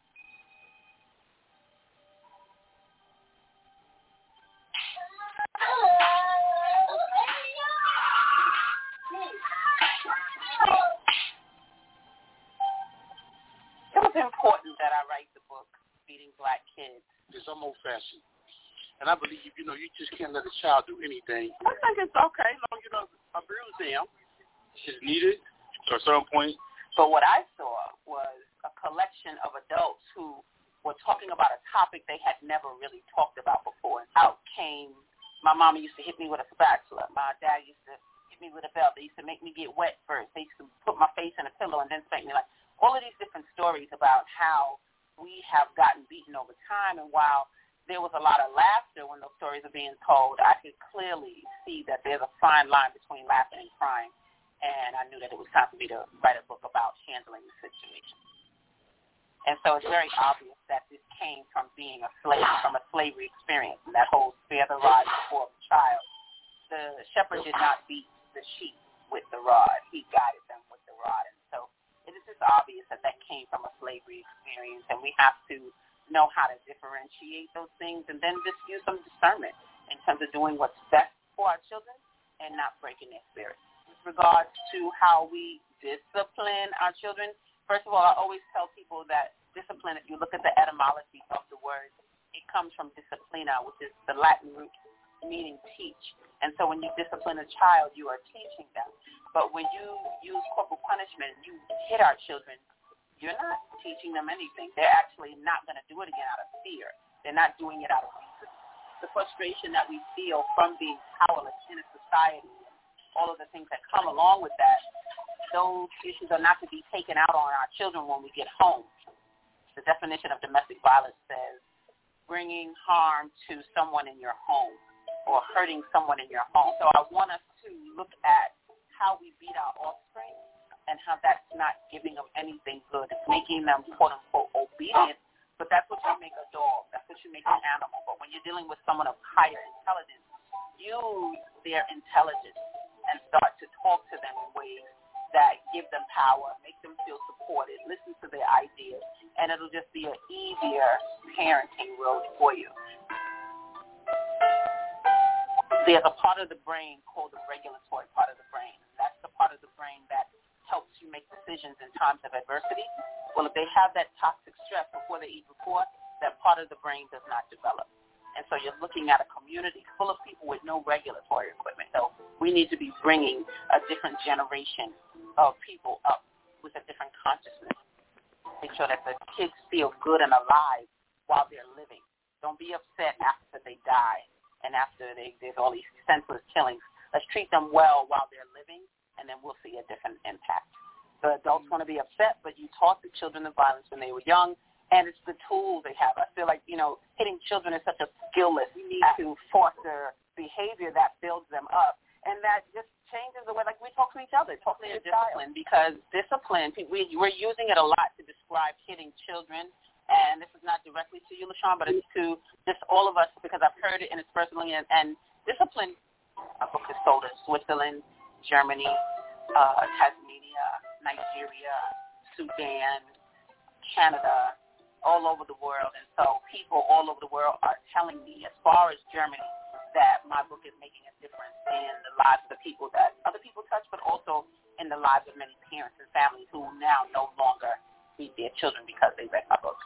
It was important that I write the book, Beating Black Kids. Because I'm old-fashioned. And I believe, you know, you just can't let a child do anything. I think it's okay. As long as you don't abuse them. is needed to a certain point. But what I saw was a collection of adults who were talking about a topic they had never really talked about before. Out came, my mama used to hit me with a spatula. My dad used to hit me with a belt. They used to make me get wet first. They used to put my face in a pillow and then spank me. Like all of these different stories about how we have gotten beaten over time. And while there was a lot of laughter when those stories are being told, I could clearly see that there's a fine line between laughing and crying. And I knew that it was time for me to write a book about handling the situation. And so it's very obvious that this came from being a slave, from a slavery experience, and that whole spare the rod before the child. The shepherd did not beat the sheep with the rod. He guided them with the rod. And so it is just obvious that that came from a slavery experience, and we have to know how to differentiate those things and then just use some discernment in terms of doing what's best for our children and not breaking their spirit. With regards to how we discipline our children, first of all, I always tell people that discipline, if you look at the etymology of the word, it comes from disciplina, which is the Latin root meaning teach. And so when you discipline a child, you are teaching them. But when you use corporal punishment, you hit our children, you're not teaching them anything. They're actually not going to do it again out of fear. They're not doing it out of reason. The frustration that we feel from being powerless in a society, all of the things that come along with that, those issues are not to be taken out on our children when we get home. The definition of domestic violence says bringing harm to someone in your home or hurting someone in your home. So I want us to look at how we beat our offspring and how that's not giving them anything good. It's making them, quote-unquote, obedient, but that's what you make a dog. That's what you make an animal. But when you're dealing with someone of higher intelligence, use their intelligence and start to talk to them in ways that give them power, make them feel supported, listen to their ideas, and it'll just be an easier parenting road for you. There's a part of the brain called the regulatory part of the brain. That's the part of the brain that helps you make decisions in times of adversity. Well, if they have that toxic stress before they eat report, that part of the brain does not develop. And so you're looking at a community full of people with no regulatory equipment. So we need to be bringing a different generation of people up with a different consciousness. Make sure that the kids feel good and alive while they're living. Don't be upset after they die and after they, there's all these senseless killings. Let's treat them well while they're living, and then we'll see a different impact. The adults want to be upset, but you taught the children the violence when they were young, and it's the tools they have. I feel like, you know, hitting children is such a skillless. We need to foster behavior that builds them up, and that just changes the way, like, we talk to each other, talk to your discipline, because discipline, we, we're using it a lot to describe hitting children, and this is not directly to you, LaShawn, but it's to just all of us, because I've heard it and it's personally, and, and discipline, my book is sold in Switzerland, Germany, uh, Tasmania, Nigeria, Sudan, Canada, all over the world. And so people all over the world are telling me, as far as Germany, that my book is making a difference in the lives of the people that other people touch, but also in the lives of many parents and families who now no longer beat their children because they read my book.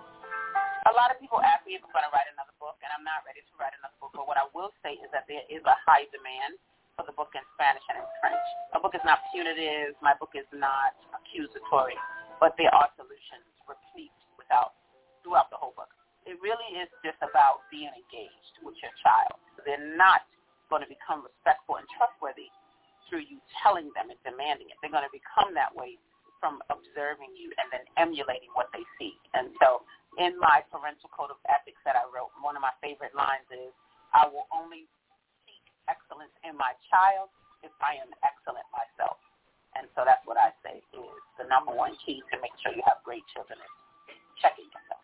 A lot of people ask me if I'm going to write another book, and I'm not ready to write another book. But what I will say is that there is a high demand for the book in Spanish and in French. My book is not punitive. My book is not accusatory. But there are solutions replete without throughout the whole book. It really is just about being engaged with your child. They're not going to become respectful and trustworthy through you telling them and demanding it. They're going to become that way from observing you and then emulating what they see. And so in my parental code of ethics that I wrote, one of my favorite lines is, I will only seek excellence in my child if I am excellent myself. And so that's what I say is the number one key to make sure you have great children is checking yourself.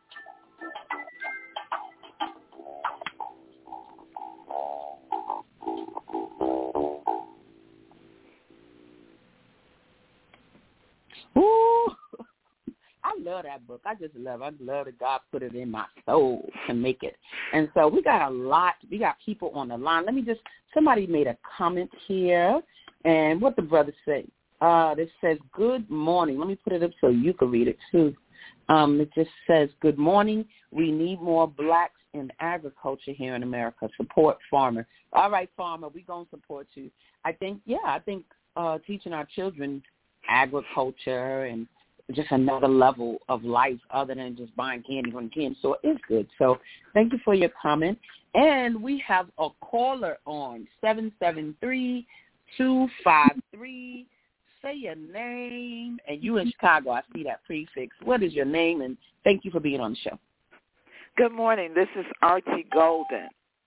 Ooh, I love that book. I just love it. I love that God put it in my soul to make it. And so we got a lot. We got people on the line. Let me just, somebody made a comment here. And what the brother say? Uh, this says, good morning. Let me put it up so you can read it too. Um, it just says, good morning. We need more blacks in agriculture here in America. Support farmer. All right, farmer, we're going to support you. I think, yeah, I think uh, teaching our children agriculture and just another level of life other than just buying candy from the candy store is good. So thank you for your comment. And we have a caller on seven seven three, two five three. Say your name. And you in Chicago, I see that prefix. What is your name? And thank you for being on the show. Good morning. This is Archie Golden.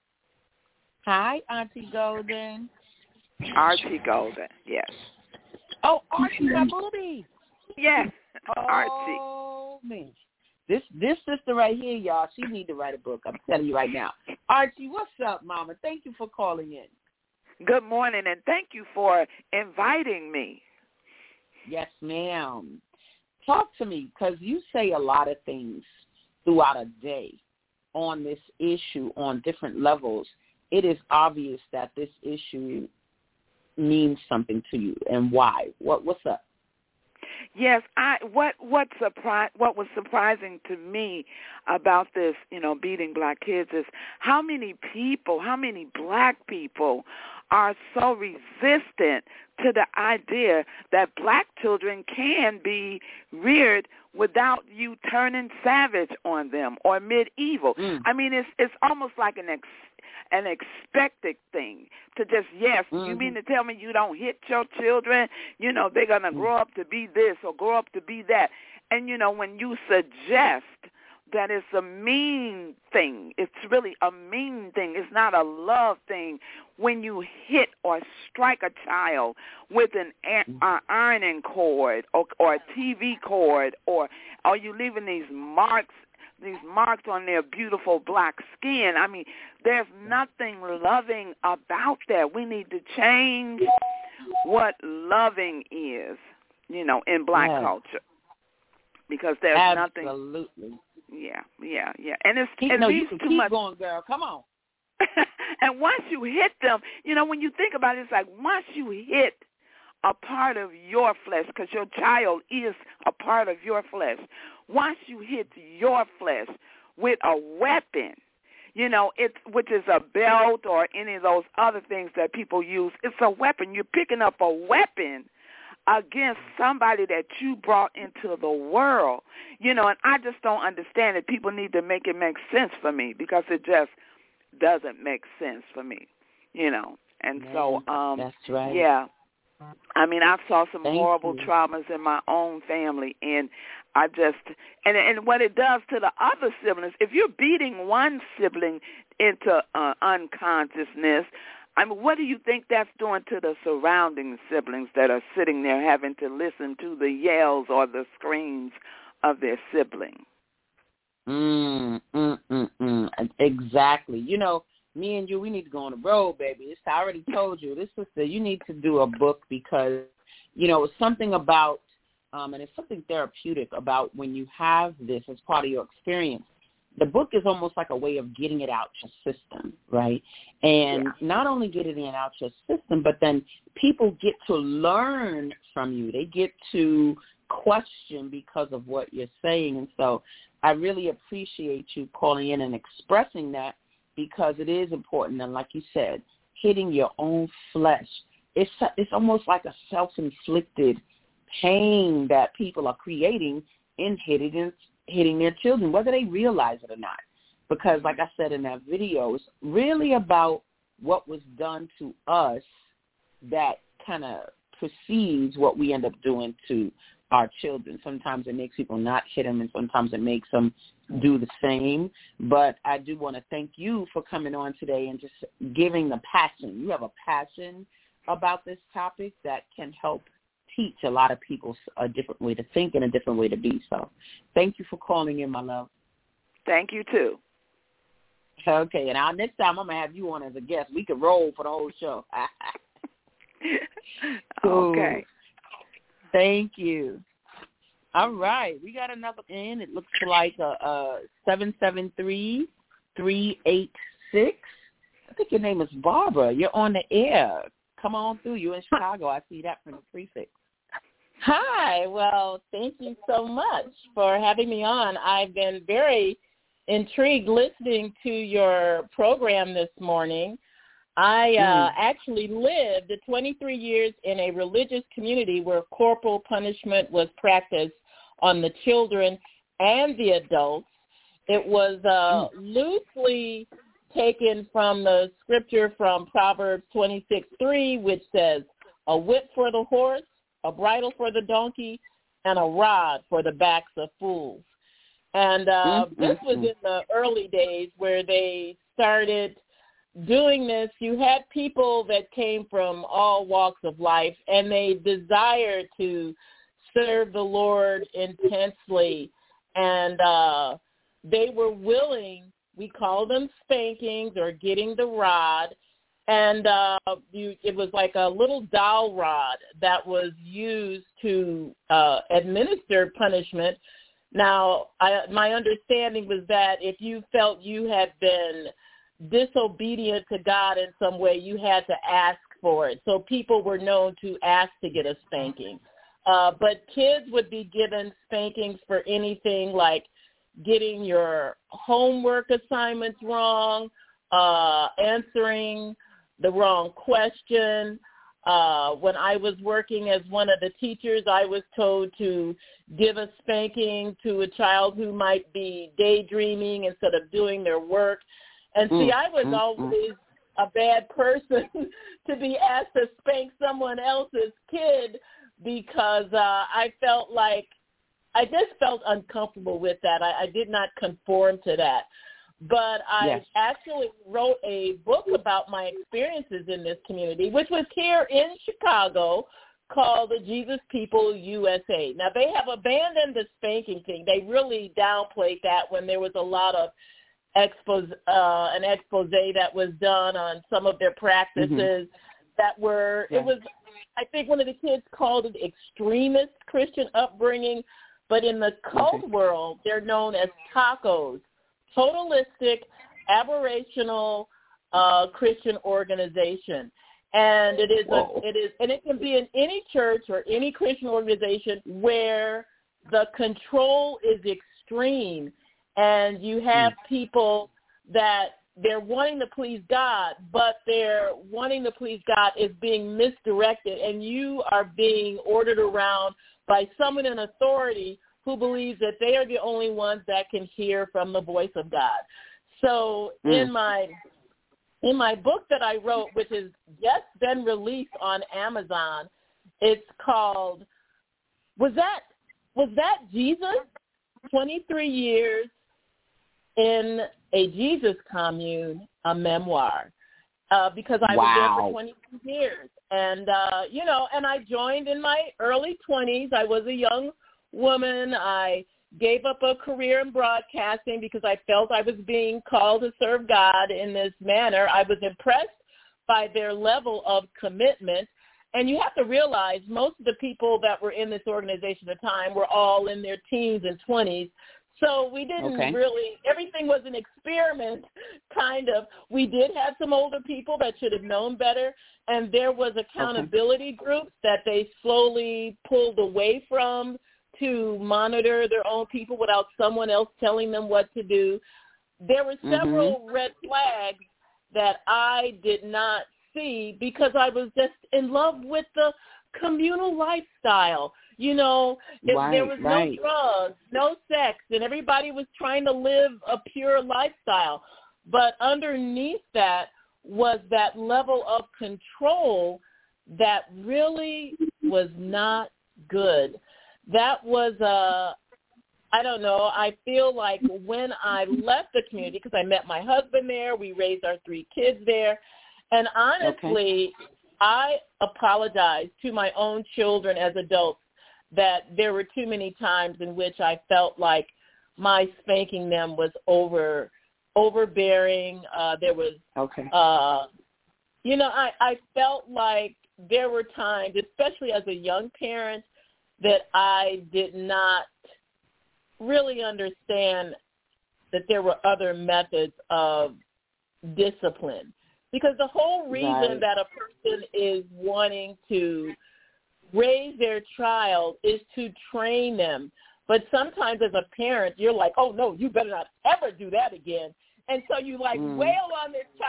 Hi, Auntie Golden. Archie Golden, yes. Oh, Archie, my booby. Yes, Archie. Oh, man. This this sister right here, y'all, she need to write a book. I'm telling you right now. Archie, what's up, Mama? Thank you for calling in. Good morning, and thank you for inviting me. Yes, ma'am. Talk to me, because you say a lot of things throughout a day on this issue on different levels. It is obvious that this issue means something to you, and why? What what's up? Yes, I what what surpri- what was surprising to me about this, you know, beating black kids is how many people, how many black people are so resistant to the idea that black children can be reared without you turning savage on them or medieval. Mm. I mean, it's it's almost like an ex- an expected thing to just, yes, mm-hmm. You mean to tell me you don't hit your children? You know, they're going to mm-hmm. grow up to be this or grow up to be that. And, you know, when you suggest that it's a mean thing, it's really a mean thing. It's not a love thing. When you hit or strike a child with an uh, ironing cord or, or a T V cord, or are you leaving these marks these marks on their beautiful black skin? I mean, there's nothing loving about that. We need to change what loving is, you know, in black yes. culture, because there's Absolutely. nothing. Absolutely. Yeah, yeah, yeah. And it's keep, and no, these you can too keep much. going, girl. Come on. And once you hit them, you know, when you think about it, it's like once you hit a part of your flesh, because your child is a part of your flesh. Once you hit your flesh with a weapon, you know, it's which is a belt or any of those other things that people use, it's a weapon. You're picking up a weapon against somebody that you brought into the world, you know, and I just don't understand it. People need to make it make sense for me, because it just doesn't make sense for me, you know. And Man, so, um, that's right. yeah. I mean, I saw some Thank horrible you. traumas in my own family, and I just, and and what it does to the other siblings, if you're beating one sibling into uh, unconsciousness, I mean, what do you think that's doing to the surrounding siblings that are sitting there having to listen to the yells or the screams of their sibling? Mm, mm, mm, mm. Exactly. You know, me and you, we need to go on the road, baby. It's, I already told you, this sister, you need to do a book, because, you know, it's something about, um, and it's something therapeutic about when you have this as part of your experience. The book is almost like a way of getting it out your system, right? And yeah. not only getting it out your system, but then people get to learn from you. They get to question because of what you're saying. And so I really appreciate you calling in and expressing that, because it is important. And like you said, hitting your own flesh, it's it's almost like a self-inflicted pain that people are creating in hitting, hitting their children, whether they realize it or not. Because like I said in that video, it's really about what was done to us that kind of precedes what we end up doing to our children. Sometimes it makes people not hit them, and sometimes it makes them do the same. But I do want to thank you for coming on today and just giving the passion. You have a passion about this topic that can help teach a lot of people a different way to think and a different way to be. So thank you for calling in, my love. Thank you, too. Okay, and our next time I'm going to have you on as a guest. We could roll for the whole show. Okay. Thank you. All right. We got another in. It looks like a, a seven seven three, three eight six. I think your name is Barbara. You're on the air. Come on through. You're in Chicago. I see that from the prefix. Hi. Well, thank you so much for having me on. I've been very intrigued listening to your program this morning. I uh, Mm. actually lived twenty-three years in a religious community where corporal punishment was practiced on the children and the adults. It was uh, loosely taken from the scripture from Proverbs twenty-six three, which says, a whip for the horse, a bridle for the donkey, and a rod for the backs of fools. And uh, mm-hmm. this was in the early days where they started doing this. You had people that came from all walks of life, and they desired to serve the Lord intensely. And uh, they were willing, we call them spankings or getting the rod, and uh, you, it was like a little dowel rod that was used to uh, administer punishment. Now, I, my understanding was that if you felt you had been disobedient to God in some way, you had to ask for it. So people were known to ask to get a spanking. Uh, but kids would be given spankings for anything like getting your homework assignments wrong, uh, answering the wrong question. Uh, when I was working as one of the teachers, I was told to give a spanking to a child who might be daydreaming instead of doing their work. And see, I was always a bad person to be asked to spank someone else's kid because uh, I felt like, I just felt uncomfortable with that. I, I did not conform to that. But I yes. actually wrote a book about my experiences in this community, which was here in Chicago, called the Jesus People U S A. Now, they have abandoned the spanking thing. They really downplayed that when there was a lot of expose, uh, an expose that was done on some of their practices mm-hmm. that were, yeah. it was, I think one of the kids called it extremist Christian upbringing, but in the cult okay. world, they're known as tacos. Totalistic, aberrational uh, Christian organization, and it is a, it is, and it can be in any church or any Christian organization where the control is extreme, and you have mm. people that they're wanting to please God, but they're wanting to please God is being misdirected, and you are being ordered around by someone in authority who believes that they are the only ones that can hear from the voice of God. So mm. in my in my book that I wrote, which has just been released on Amazon, it's called Was That Was That Jesus? twenty-three years in a Jesus commune, a memoir. Uh, because I wow. was there for twenty-two years. And, uh, you know, and I joined in my early twenties. I was a young woman. I gave up a career in broadcasting because I felt I was being called to serve God in this manner. I was impressed by their level of commitment. And you have to realize most of the people that were in this organization at the time were all in their teens and twenties. So we didn't okay. really, everything was an experiment, kind of. We did have some older people that should have known better, and there was accountability okay. groups that they slowly pulled away from to monitor their own people without someone else telling them what to do. There were several mm-hmm. red flags that I did not see because I was just in love with the communal lifestyle. You know, if right, there was right. no drugs, no sex, and everybody was trying to live a pure lifestyle. But underneath that was that level of control that really was not good. That was, uh, I don't know, I feel like when I left the community, because I met my husband there, we raised our three kids there, and honestly, okay. I apologized to my own children as adults that there were too many times in which I felt like my spanking them was over overbearing. Uh, there was, okay. uh, you know, I, I felt like there were times, especially as a young parent, that I did not really understand that there were other methods of discipline. Because the whole reason right. that a person is wanting to raise their child is to train them. But sometimes as a parent, you're like, oh, no, you better not ever do that again. And so you, like, mm. wail on this child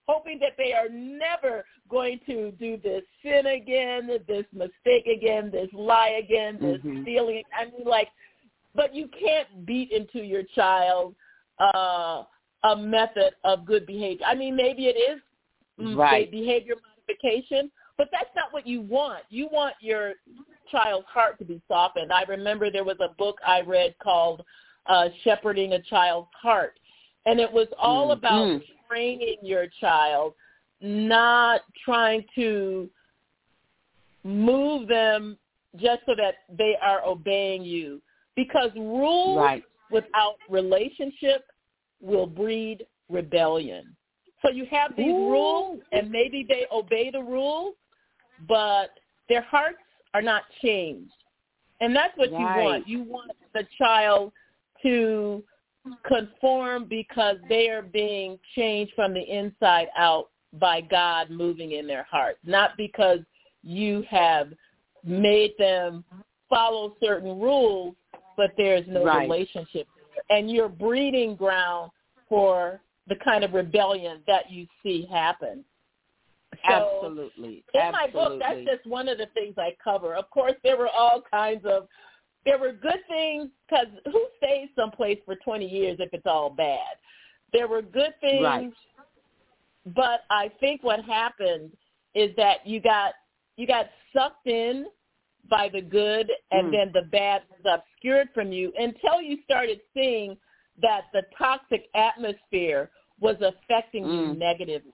hoping that they are never going to do this sin again, this mistake again, this lie again, this mm-hmm. stealing. I mean, like, but you can't beat into your child uh, a method of good behavior. I mean, maybe it is right. behavior modification, but that's not what you want. You want your child's heart to be softened. I remember there was a book I read called uh, Shepherding a Child's Heart, and it was all mm-hmm. about training your child, not trying to move them just so that they are obeying you. Because rules right. without relationship will breed rebellion. So you have these Ooh. rules, and maybe they obey the rules, but their hearts are not changed. And that's what right. you want. You want the child to conform because they are being changed from the inside out by God moving in their hearts, not because you have made them follow certain rules, but there's no right. relationship there. And you're breeding ground for the kind of rebellion that you see happen. So Absolutely. In Absolutely. my book, that's just one of the things I cover. Of course, there were all kinds of There were good things, because who stays someplace for twenty years if it's all bad? There were good things, right. but I think what happened is that you got you got sucked in by the good, and mm. then the bad was obscured from you until you started seeing that the toxic atmosphere was affecting mm. you negatively.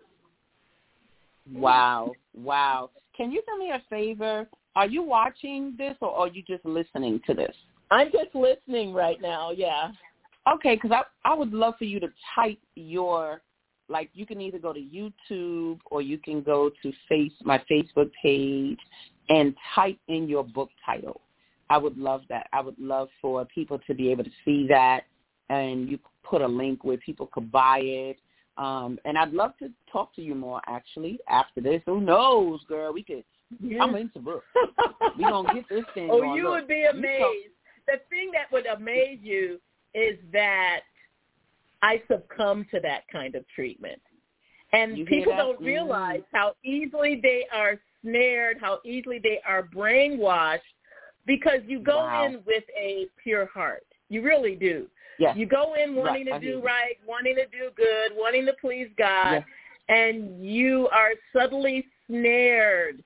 Wow, wow. Can you do me a favor? Are you watching this, or are you just listening to this? I'm just listening right now, yeah. Okay, because I, I would love for you to type your, like, you can either go to YouTube or you can go to face my Facebook page and type in your book title. I would love that. I would love for people to be able to see that, and you put a link where people could buy it. Um, and I'd love to talk to you more, actually, after this. Who knows, girl? We could. Yeah. I'm into books. We gonna get this thing. Oh, going. you Look, would be amazed. The thing that would amaze you is that I succumb to that kind of treatment, and you people don't realize mm. how easily they are snared, how easily they are brainwashed, because you go wow. in with a pure heart. You really do. Yes. You go in wanting right. to do right, wanting to do good, wanting to please God, yes. and you are subtly snared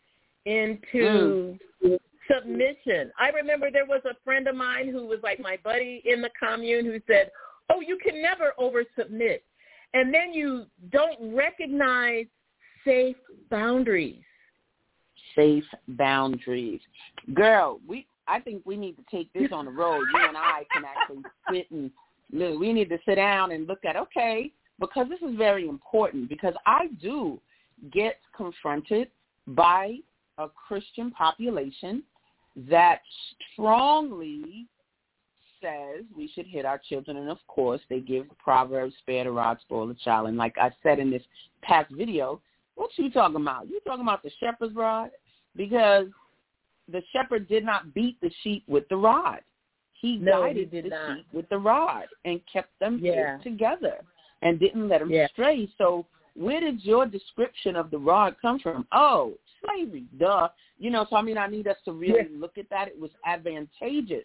into mm. submission. I remember there was a friend of mine who was like my buddy in the commune who said, oh, you can never over-submit. And then you don't recognize safe boundaries. Safe boundaries. Girl, we I think we need to take this on the road. You and I can actually sit and look. We need to sit down and look at, okay, because this is very important, because I do get confronted by a Christian population that strongly says we should hit our children. And, of course, they give the proverb, spare the rod, spoil the child. And like I said in this past video, what you talking about? You talking about the shepherd's rod? Because the shepherd did not beat the sheep with the rod. He no, guided he the not. sheep with the rod and kept them yeah. together and didn't let them yeah. stray. So where did your description of the rod come from? Oh, slavery, duh. You know, so I mean, I need us to really yeah. look at that. It was advantageous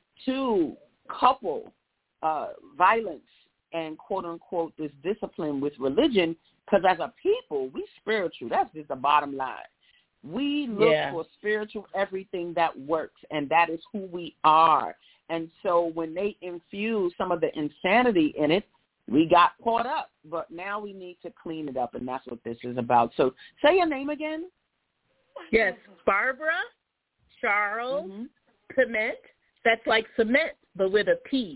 to couple uh, violence and, quote, unquote, this discipline with religion, because as a people, we spiritual. That's just the bottom line. We look yeah. for spiritual everything that works, and that is who we are. And so when they infuse some of the insanity in it, we got caught up. But now we need to clean it up, and that's what this is about. So say your name again. Yes, Barbara Charles mm-hmm. Piment. That's like cement, but with a P.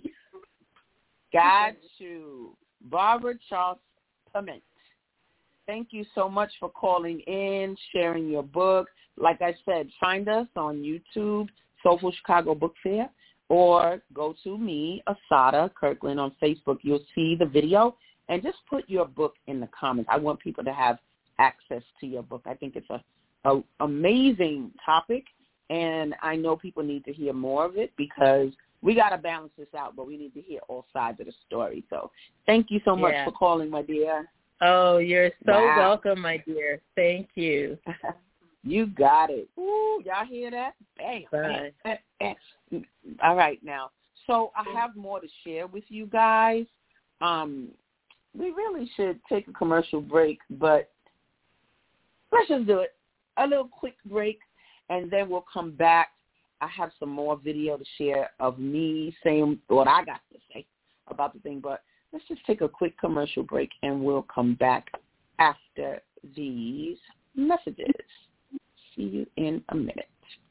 Got you. Barbara Charles Piment. Thank you so much for calling in, sharing your book. Like I said, find us on YouTube, Soulful Chicago Book Fair, or go to me, Asada Kirkland, on Facebook. You'll see the video, and just put your book in the comments. I want people to have access to your book. I think it's a, a amazing topic, and I know people need to hear more of it, because we got to balance this out, but we need to hear all sides of the story. So thank you so much yeah. for calling, my dear. Oh, you're so wow. welcome, my dear. Thank you. You got it. Ooh, y'all hear that? Bam, bam, bam, bam. All right, now. So I have more to share with you guys. Um, we really should take a commercial break, but let's just do it. A little quick break, and then we'll come back. I have some more video to share of me saying what I got to say about the thing, but let's just take a quick commercial break, and we'll come back after these messages. See you in a minute.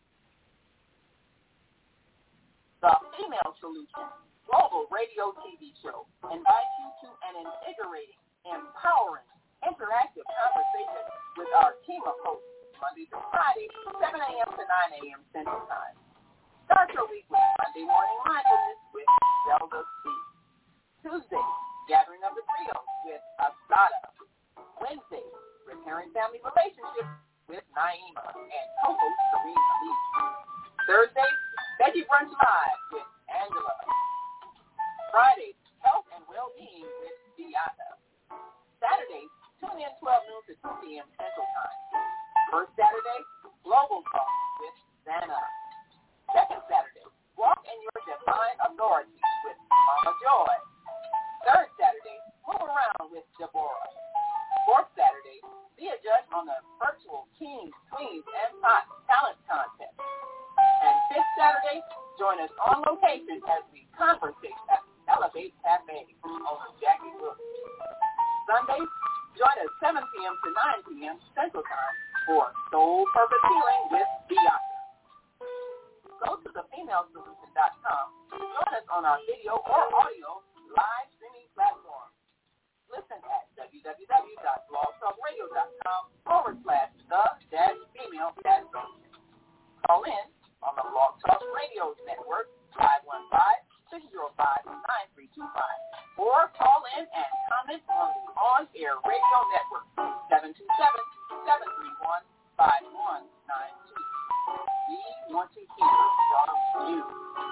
The Female Solution Global Radio T V Show invites you to an invigorating, empowering, interactive conversation with our team of hosts Monday through Friday, seven a.m. to nine a.m. Central Time. Start your week with Monday Morning Mindfulness with Zelda C. Tuesday, Gathering of the Trios with Asada. Wednesday, Repairing Family Relationships with Naima and co-host Karina Lee. Thursday, Veggie Brunch Live with Angela. Friday, Health and Well-Being with Beata. Saturday, tune in twelve noon to two p.m. Central Time. First Saturday, Global Talk with Zana. Second Saturday, Walk in Your Divine Authority with Mama Joy. Third Saturday, Move Around with Deborah. Fourth Saturday, be a judge on the virtual Kings, Queens, and Pot Talent Contest. And fifth Saturday, join us on location as we conversate at Elevate Cafe on Jackie Wood. Sunday, join us seven p.m. to nine p.m. Central Time for Soul Purpose Healing with Bianca. Go to the female solution dot com to join us on our video or audio live streaming platform. Listen at www.blogtalkradio.com forward slash the dash female dash solution. Call in on the Blog Talk Radio Network five one five, six zero five, nine three two five or call in and comment on the on-air radio network seven two seven, seven three one, five one nine two. We want to hear from you.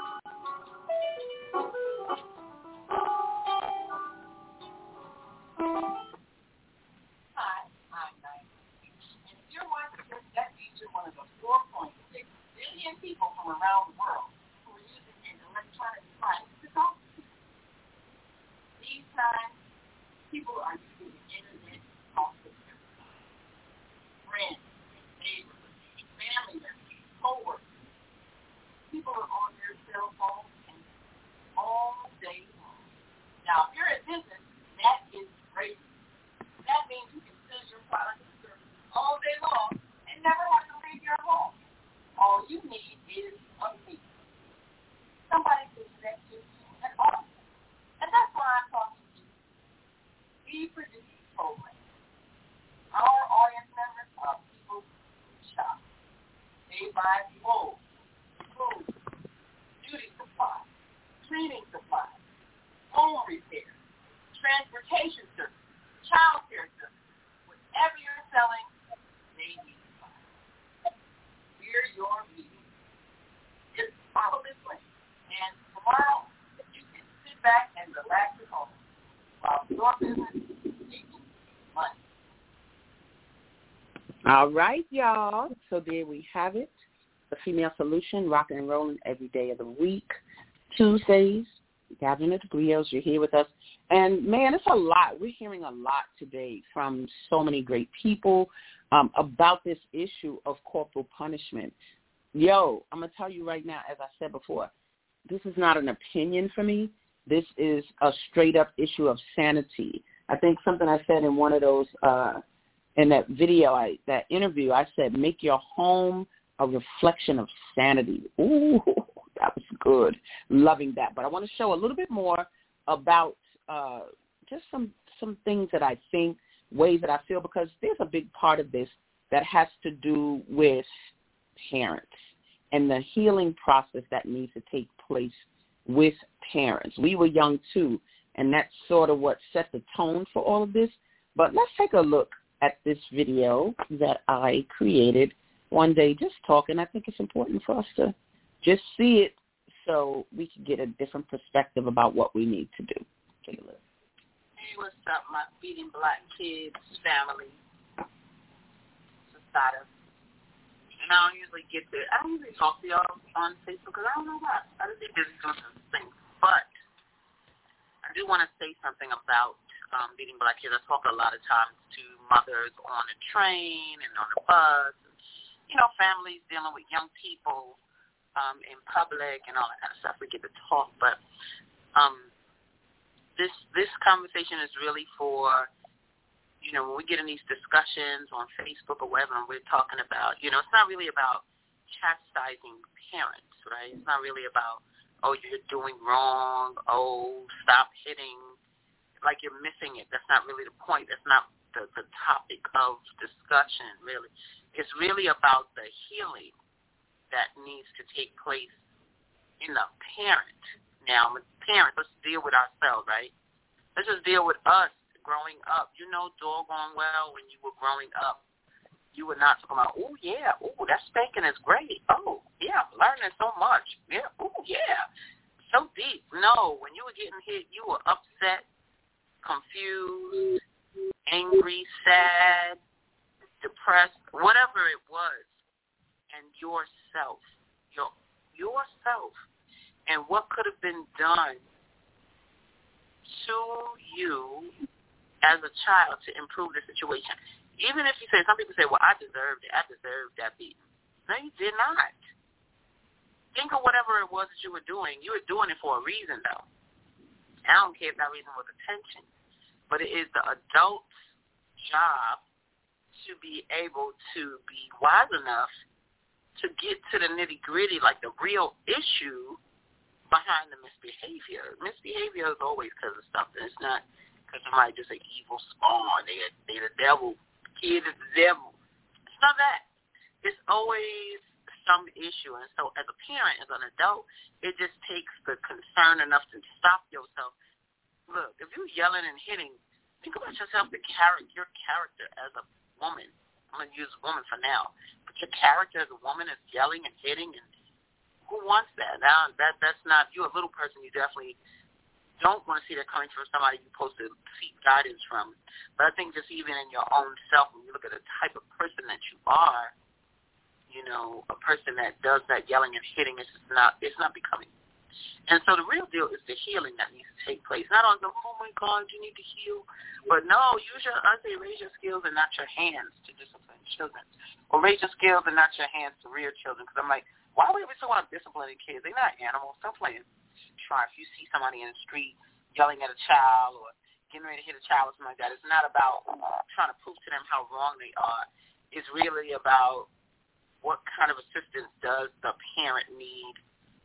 Hi, I'm Naima. And if you're watching this, that means you're one of the four point six billion people from around the world who are using an electronic device to talk to you. These times, people are using the internet to talk to their friends, neighbors, family members, co-workers. People are on their cell phones and all day long. Now, if you're in business, that is great. That means you can sell your product and service all day long and never have to leave your home. All you need is a meeting. Somebody to connect you to an audience. And that's why I'm talking to you. We produce programs. Our audience members are people who shop. They buy clothes, food, beauty supplies, cleaning supplies, home repair, transportation service, child care service. Whatever you're selling, they need to buy. We're your meeting. Just follow this link. And tomorrow, you can sit back and relax at home while your business is making money. All right, y'all. So there we have it. The Female Solution, rocking and rolling every day of the week. Tuesdays, Gathering of the Griots, you're here with us. And, man, it's a lot. We're hearing a lot today from so many great people um, about this issue of corporal punishment. Yo, I'm going to tell you right now, as I said before, this is not an opinion for me. This is a straight-up issue of sanity. I think something I said in one of those, uh, in that video, I, that interview, I said, make your home a reflection of sanity. Ooh, that was good. Loving that. But I want to show a little bit more about uh, just some, some things that I think, ways that I feel, because there's a big part of this that has to do with parents and the healing process that needs to take place with parents. We were young, too, and that's sort of what set the tone for all of this. But let's take a look at this video that I created one day just talking. I think it's important for us to just see it so we can get a different perspective about what we need to do. Take a look. Hey, what's up, my Feeding Black Kids family? Society. And I don't usually get to, I don't usually talk to y'all on Facebook because I don't know why. I just be busy doing some things. But I do want to say something about um, Feeding Black Kids. I talk a lot of times to mothers on the train and on the bus, and, you know, families dealing with young people um, in public and all that kind of stuff. We get to talk, but um, this this conversation is really for, you know, when we get in these discussions on Facebook or whatever, and we're talking about, you know, it's not really about chastising parents, right? It's not really about, oh, you're doing wrong, oh, stop hitting, like you're missing it. That's not really the point. That's not the, the topic of discussion, really. It's really about the healing that needs to take place in the parent. Now, parents, let's deal with ourselves, right? Let's just deal with us growing up. You know doggone well when you were growing up, you were not talking about, oh, yeah, oh, that spanking is great. Oh, yeah, I'm learning so much. Yeah, oh, yeah, so deep. No, when you were getting hit, you were upset, confused, angry, sad, depressed, whatever it was, and yourself, your yourself, and what could have been done to you as a child to improve the situation. Even if you say, some people say, well, I deserved it. I deserved that beating. No, you did not. Think of whatever it was that you were doing. You were doing it for a reason, though. I don't care if that reason was attention. But it is the adult's job to be able to be wise enough to get to the nitty-gritty, like the real issue behind the misbehavior. Misbehavior is always because of something. It's not because somebody just an evil spawn. They they the devil. Kid is the devil. It's not that. It's always some issue. And so as a parent, as an adult, it just takes the concern enough to stop yourself. Look, if you're yelling and hitting, think about yourself, the character, your character as a woman. I'm going to use woman for now. But your character as a woman is yelling and hitting, and who wants that? Now, that that's not, if you're a little person, you definitely don't want to see that coming from somebody you're supposed to seek guidance from. But I think just even in your own self, when you look at the type of person that you are, you know, a person that does that yelling and hitting, it's just not, it's not becoming. And so the real deal is the healing that needs to take place. Not on the, oh my God, you need to heal. But no, use your, I say raise your skills and not your hands to discipline children. Or raise your skills and not your hands to rear children. Because I'm like, why would we so want to discipline kids? They're not animals. Stop playing. Try. If you see somebody in the street yelling at a child or getting ready to hit a child or something like that, it's not about trying to prove to them how wrong they are. It's really about what kind of assistance does the parent need.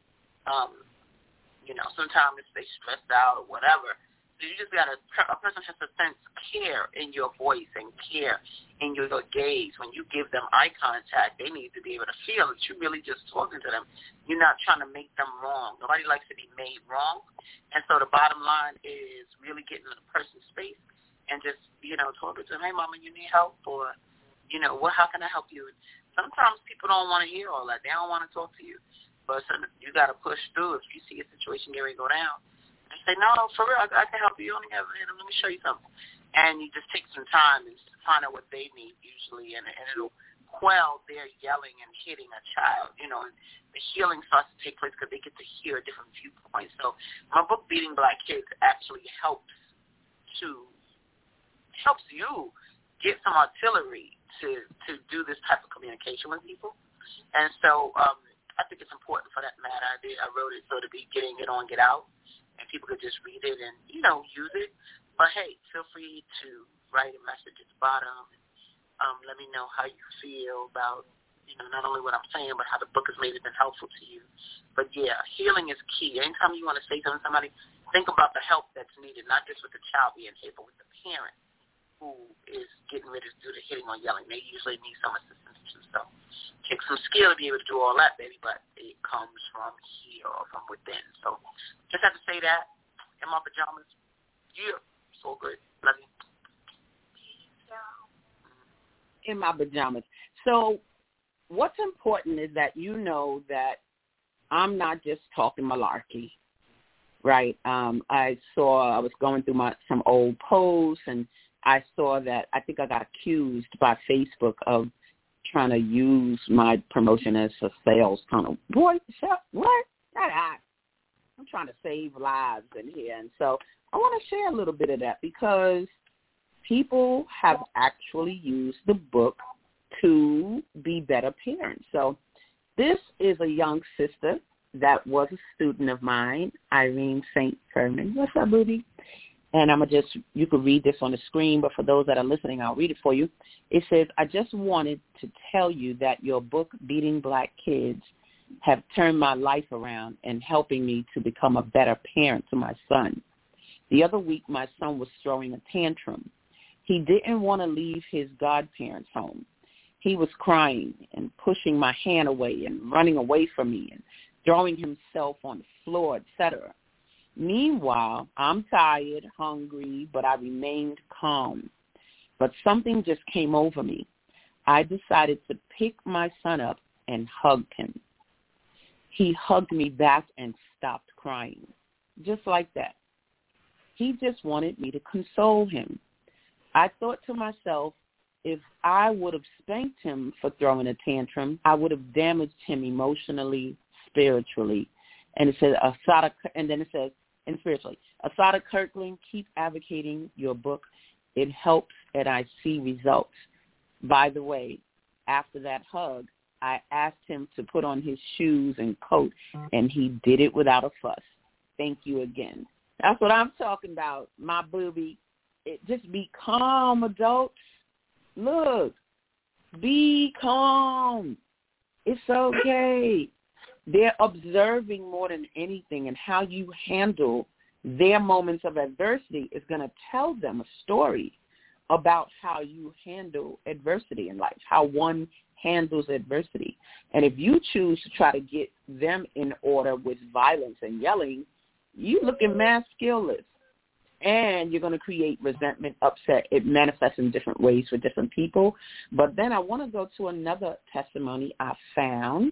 Um, you know, sometimes if they're stressed out or whatever, so you just got to, a person has to sense care in your voice and care in your, your gaze. When you give them eye contact, they need to be able to feel that you're really just talking to them. You're not trying to make them wrong. Nobody likes to be made wrong. And so the bottom line is really getting in a person's space and just, you know, talking to them, hey, mama, you need help? Or, you know, what? How can I help you? Sometimes people don't want to hear all that. They don't want to talk to you. But so you got to push through. If you see a situation getting ready to go down, and say, no, for real, I, I can help you. You only have, let me show you something. And you just take some time and find out what they need usually, and, and it'll quell their yelling and hitting a child. You know, and the healing starts to take place because they get to hear different viewpoints. So my book, Beating Black Kids, actually helps to helps you get some artillery to, to do this type of communication with people. And so um, I think it's important for that matter. I did. I wrote it so to be getting it on, get out. And people could just read it and, you know, use it. But, hey, feel free to write a message at the bottom. Um, let me know how you feel about, you know, not only what I'm saying, but how the book has made it been helpful to you. But, yeah, healing is key. Anytime you want to say something to somebody, think about the help that's needed, not just with the child being hit, but with the parent who is getting ready to do the hitting or yelling. They usually need some assistance, too. So it takes some skill to be able to do all that, baby, but it comes from here or from within. So just have to say that in my pajamas. Yeah, so good. Love you. In my pajamas. So what's important is that you know that I'm not just talking malarkey. right? Um, I saw, I was going through my some old posts, and I saw that I think I got accused by Facebook of trying to use my promotion as a sales tunnel. Boy, shut, what? Shut up. I'm trying to save lives in here. And so I want to share a little bit of that because people have actually used the book to be better parents. So this is a young sister that was a student of mine, Irene Saint Furman. What's up, booty? And I'm going to just, you can read this on the screen, but for those that are listening, I'll read it for you. It says, I just wanted to tell you that your book, Beating Black Kids, have turned my life around and helping me to become a better parent to my son. The other week, my son was throwing a tantrum. He didn't want to leave his godparents' home. He was crying and pushing my hand away and running away from me and throwing himself on the floor, et cetera. Meanwhile, I'm tired, hungry, but I remained calm. But something just came over me. I decided to pick my son up and hug him. He hugged me back and stopped crying, just like that. He just wanted me to console him. I thought to myself, if I would have spanked him for throwing a tantrum, I would have damaged him emotionally, spiritually. And it says, Assata, and then it says, and spiritually, Assata Kirkland, keep advocating your book. It helps, and I see results. By the way, after that hug, I asked him to put on his shoes and coat, and he did it without a fuss. Thank you again. That's what I'm talking about, my booby. It, just be calm, adults. Look, be calm. It's okay. They're observing more than anything, and how you handle their moments of adversity is going to tell them a story about how you handle adversity in life, how one handles adversity. And if you choose to try to get them in order with violence and yelling, you looking mad skillless. And you're going to create resentment, upset. It manifests in different ways for different people. But then I want to go to another testimony I found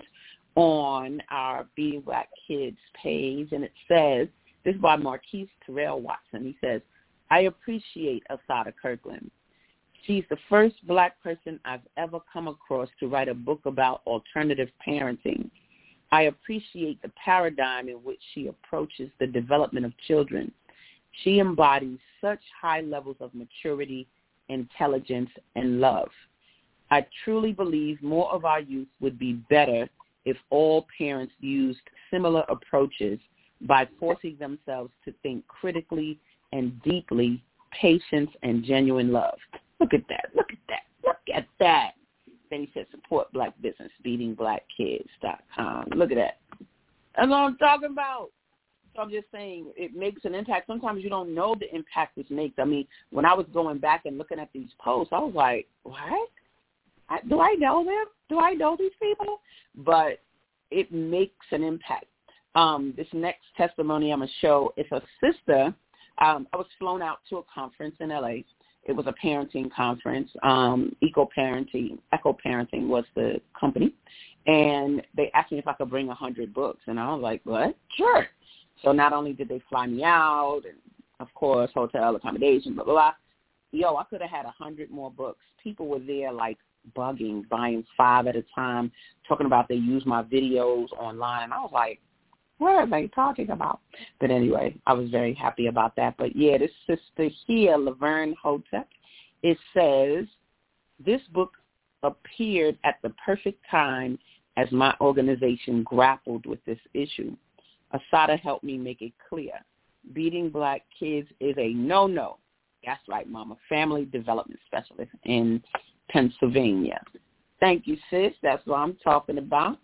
on our Beating Black Kids page, and it says, this is by Marquise Terrell Watson. He says, I appreciate Assata Kirkland. She's the first black person I've ever come across to write a book about alternative parenting. I appreciate the paradigm in which she approaches the development of children. She embodies such high levels of maturity, intelligence, and love. I truly believe more of our youth would be better if all parents used similar approaches by forcing themselves to think critically and deeply, patience and genuine love. Look at that. Look at that. Look at that. Then he said, support black business, beating black kids dot com. Look at that. That's what I'm talking about. So I'm just saying it makes an impact. Sometimes you don't know the impact this makes. I mean, when I was going back and looking at these posts, I was like, what? I, do I know them? Do I know these people? But it makes an impact. Um, this next testimony I'm going to show is a sister. Um, I was flown out to a conference in L A. It was a parenting conference. Um, Eco Parenting, Eco Parenting was the company. And they asked me if I could bring one hundred books. And I was like, what? Sure. So not only did they fly me out and, of course, hotel accommodation, blah, blah, blah. Yo, I could have had one hundred more books. People were there, like, bugging, buying five at a time, talking about they use my videos online. And I was like, what are they talking about? But anyway, I was very happy about that. But, yeah, this sister here, Laverne Hotep, it says, this book appeared at the perfect time as my organization grappled with this issue. Assata helped me make it clear. Beating Black Kids is a no-no. That's right, Mama. Family Development Specialist in Pennsylvania. Thank you, sis. That's what I'm talking about.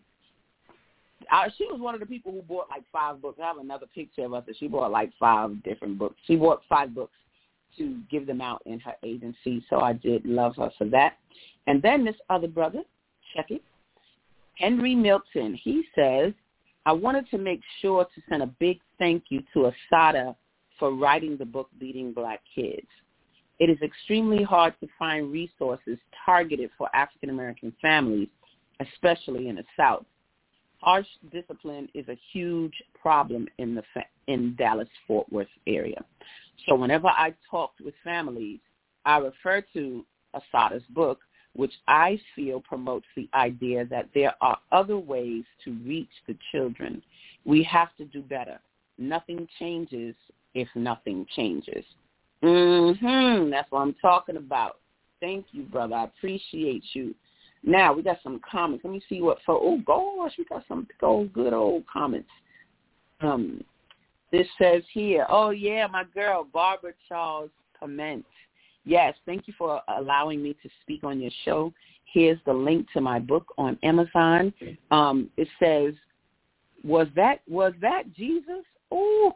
I, she was one of the people who bought like five books. I have another picture of her. She bought like five different books. She bought five books to give them out in her agency, so I did love her for that. And then this other brother, check it, Henry Milton, he says, I wanted to make sure to send a big thank you to Assata for writing the book Beating Black Kids. It is extremely hard to find resources targeted for African-American families, especially in the South. harsh discipline is a huge problem in the fa- in Dallas-Fort Worth area. So whenever I talk with families, I refer to Assata's book, which I feel promotes the idea that there are other ways to reach the children. We have to do better. Nothing changes if nothing changes. Mm-hmm. That's what I'm talking about. Thank you, brother. I appreciate you. Now, we got some comments. Let me see what for. Oh, gosh, we got some old, good old comments. Um, This says here, oh, yeah, my girl, Barbara Charles Clement. Yes, thank you for allowing me to speak on your show. Here's the link to my book on Amazon. Um, it says, was that was that Jesus? Oh,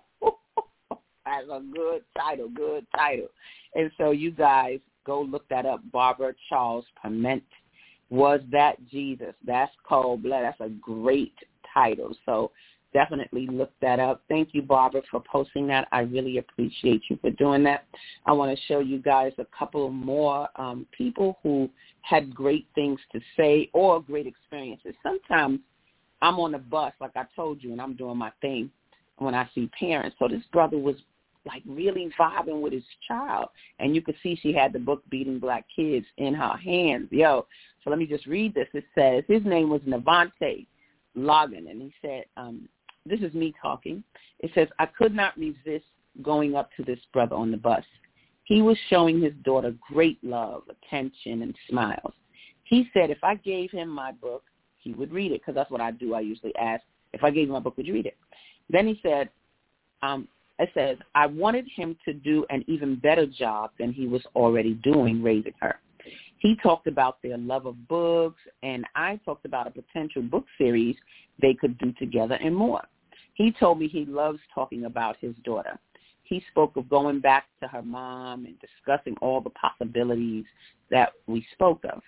that's a good title, good title. And so you guys go look that up, Barbara Charles Clement. Was that Jesus? That's cold blood. That's a great title. So definitely look that up. Thank you, Barbara, for posting that. I really appreciate you for doing that. I want to show you guys a couple more um, people who had great things to say or great experiences. Sometimes I'm on the bus, like I told you, and I'm doing my thing when I see parents. So this brother was like really vibing with his child, and you could see she had the book Beating Black Kids in her hands. Yo, so let me just read this. It says his name was Navante Logan, and he said, um, this is me talking. It says, I could not resist going up to this brother on the bus. He was showing his daughter great love, attention, and smiles. He said if I gave him my book, he would read it, because that's what I do. I usually ask, if I gave him my book, would you read it? Then he said, um, it says, I wanted him to do an even better job than he was already doing raising her. He talked about their love of books, and I talked about a potential book series they could do together and more. He told me he loves talking about his daughter. He spoke of going back to her mom and discussing all the possibilities that we spoke of.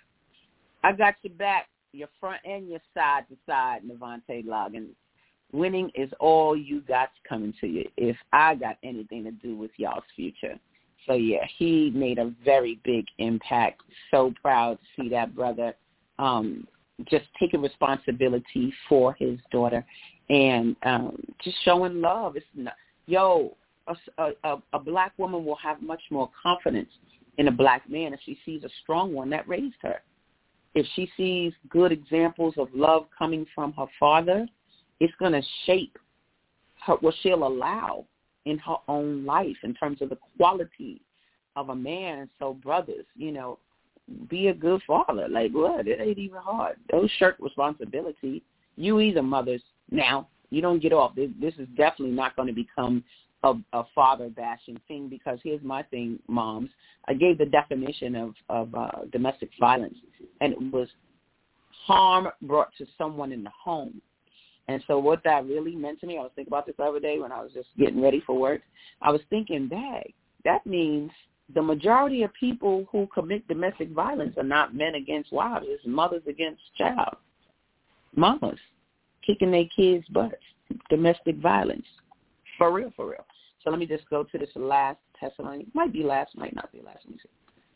I got your back, your front and your side to side, Navante Logan. Winning is all you got coming to you if I got anything to do with y'all's future. So, yeah, he made a very big impact. So proud to see that brother um, just taking responsibility for his daughter and um, just showing love. It's not, yo, a, a, a black woman will have much more confidence in a black man if she sees a strong one that raised her. If she sees good examples of love coming from her father, it's going to shape her, what she'll allow in her own life in terms of the quality of a man. And so, brothers, you know, be a good father. Like, what? It ain't even hard. Don't shirk responsibility. You either, mothers. Now, you don't get off. This, this is definitely not going to become a, a father-bashing thing, because here's my thing, moms. I gave the definition of, of uh, domestic violence, and it was harm brought to someone in the home. And so what that really meant to me, I was thinking about this the other day when I was just getting ready for work. I was thinking, dang, that means the majority of people who commit domestic violence are not men against wives. It's mothers against child. Mamas kicking their kids' butts. Domestic violence. For real, for real. So let me just go to this last testimony. Might be last, might not be last. Let me see.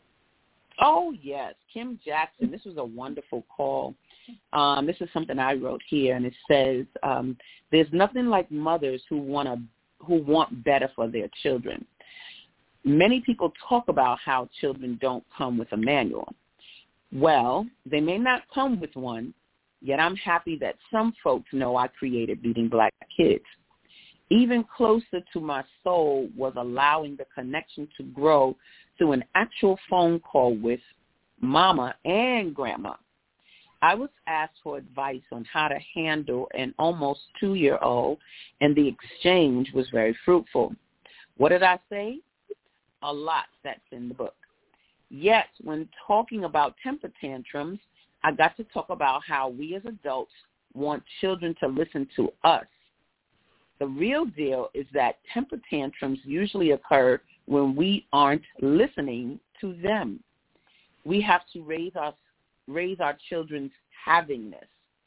Oh, yes, Kim Jackson. This was a wonderful call. Um, this is something I wrote here, and it says, um, there's nothing like mothers who want to, who want better for their children. Many people talk about how children don't come with a manual. Well, they may not come with one, yet I'm happy that some folks know I created Beating Black Kids. Even closer to my soul was allowing the connection to grow through an actual phone call with mama and grandma. I was asked for advice on how to handle an almost two-year-old, and the exchange was very fruitful. What did I say? A lot that's in the book. Yet, when talking about temper tantrums, I got to talk about how we as adults want children to listen to us. The real deal is that temper tantrums usually occur when we aren't listening to them. We have to raise our raise our children's havingness.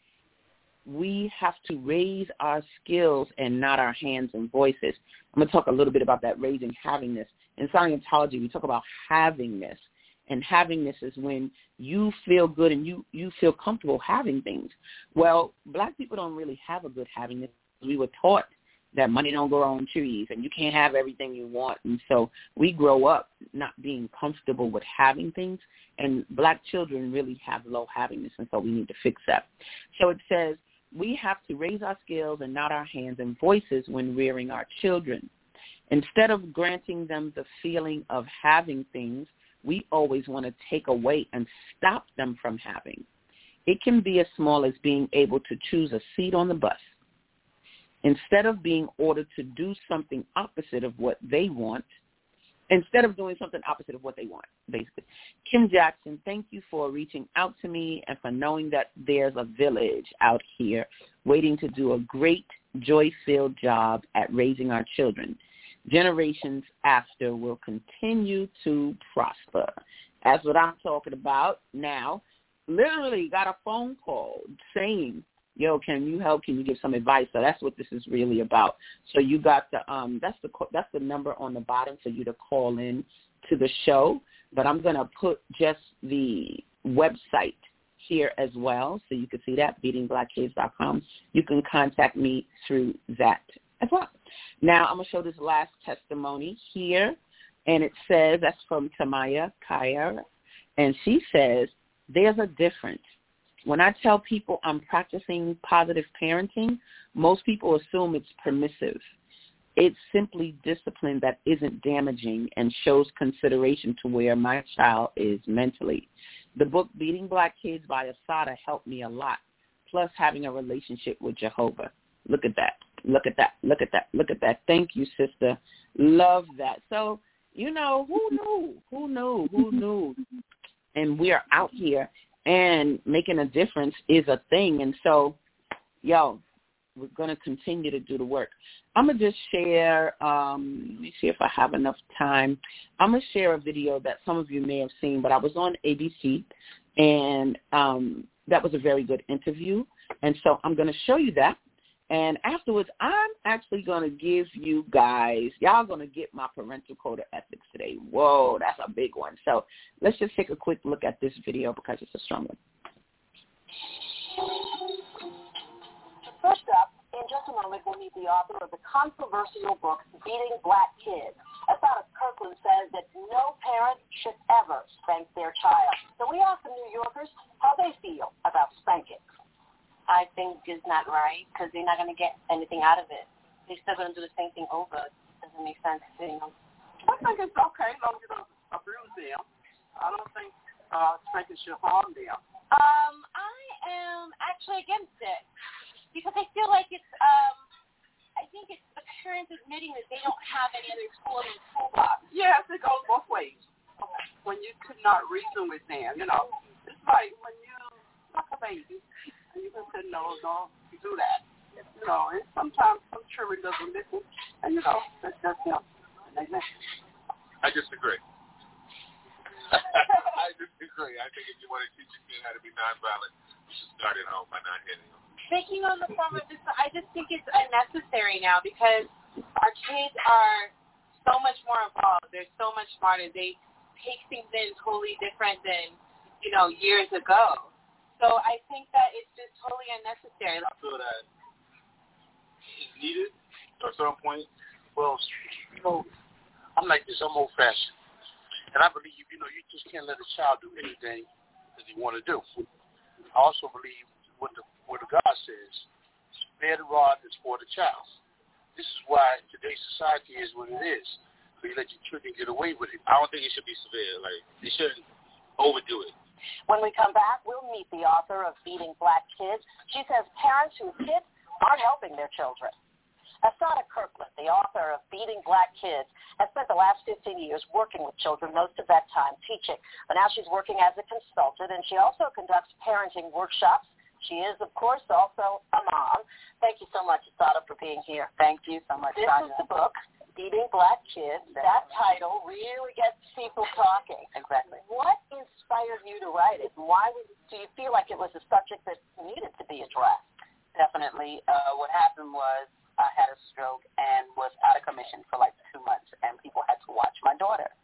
We have to raise our skills and not our hands and voices. I'm going to talk a little bit about that, raising havingness. In Scientology, we talk about havingness. And havingness is when you feel good and you, you feel comfortable having things. Well, black people don't really have a good havingness. We were taught that money don't grow on trees and you can't have everything you want. And so we grow up not being comfortable with having things. And black children really have low havingness, and so we need to fix that. So it says we have to raise our skills and not our hands and voices when rearing our children. Instead of granting them the feeling of having things, we always want to take away and stop them from having. It can be as small as being able to choose a seat on the bus. Instead of being ordered to do something opposite of what they want, instead of doing something opposite of what they want, basically. Kim Jackson, thank you for reaching out to me and for knowing that there's a village out here waiting to do a great, joy-filled job at raising our children. Generations after will continue to prosper. That's what I'm talking about now. Literally got a phone call saying, yo, can you help? Can you give some advice? So that's what this is really about. So you got the um, that's the that's the number on the bottom for you to call in to the show. But I'm gonna put just the website here as well, so you can see that, beating black kids dot com. You can contact me through that as well. Now I'm gonna show this last testimony here, and it says that's from Tamaya Kaya, and she says there's a difference. When I tell people I'm practicing positive parenting, most people assume it's permissive. It's simply discipline that isn't damaging and shows consideration to where my child is mentally. The book Beating Black Kids by Asada helped me a lot, plus having a relationship with Jehovah. Look at that. Look at that. Look at that. Look at that. Thank you, sister. Love that. So, you know, who knew? Who knew? Who knew? And we are out here. And making a difference is a thing. And so, yo, we're going to continue to do the work. I'm going to just share, um, let me see if I have enough time. I'm going to share a video that some of you may have seen, but I was on A B C, and um, that was a very good interview. And so I'm going to show you that. And afterwards, I'm actually going to give you guys, y'all going to get my parental code of ethics today. Whoa, that's a big one. So let's just take a quick look at this video because it's a strong one. First up, in just a moment, we'll meet the author of the controversial book, Beating Black Kids. Asada Kirkland says that no parent should ever spank their child. So we asked the New Yorkers how they feel about spanking. I think is not right because they're not going to get anything out of it. They're still going to do the same thing over. Doesn't make sense, you know. I think it's okay as long as you don't abuse them. I don't think uh, spanking should harm them. Um, I am actually against it because I feel like it's, um, I think it's the parents admitting that they don't have any other tool in the toolbox. Yes, it goes both ways. When you could not reason with them, you know, it's like when you fuck a baby. You can say, no, no, you do that. You know, and sometimes some children doesn't listen, and, you know, that's just them. I disagree. I disagree. I think if you want to teach a kid how to be nonviolent, you should start at home by not hitting them. Speaking on the form of this, I just think it's unnecessary now because our kids are so much more involved. They're so much smarter. They take things in totally different than, you know, years ago. So I think that it's just totally unnecessary. I feel that it's needed at some point. Well, you know, I'm like this. I'm old-fashioned. And I believe, you know, you just can't let a child do anything that they want to do. I also believe what the what the God says, spare the rod and spoil the child. This is why today's society is what it is. So you let your children get away with it. I don't think it should be severe. Like, they shouldn't overdo it. When we come back, we'll meet the author of Beating Black Kids. She says parents whose kids aren't helping their children. Asada Kirkland, the author of Beating Black Kids, has spent the last fifteen years working with children, most of that time teaching. But now she's working as a consultant, and she also conducts parenting workshops. She is, of course, also a mom. Thank you so much, Asada, for being here. Thank you so much, This Sonia. is the book, Beating Black Kids. That title really gets people talking. Exactly. What inspired you to write it? Why was, do you feel like it was a subject that needed to be addressed? Definitely. Uh, what happened was I had a stroke and was out of commission for like two months, and people had to watch my daughter.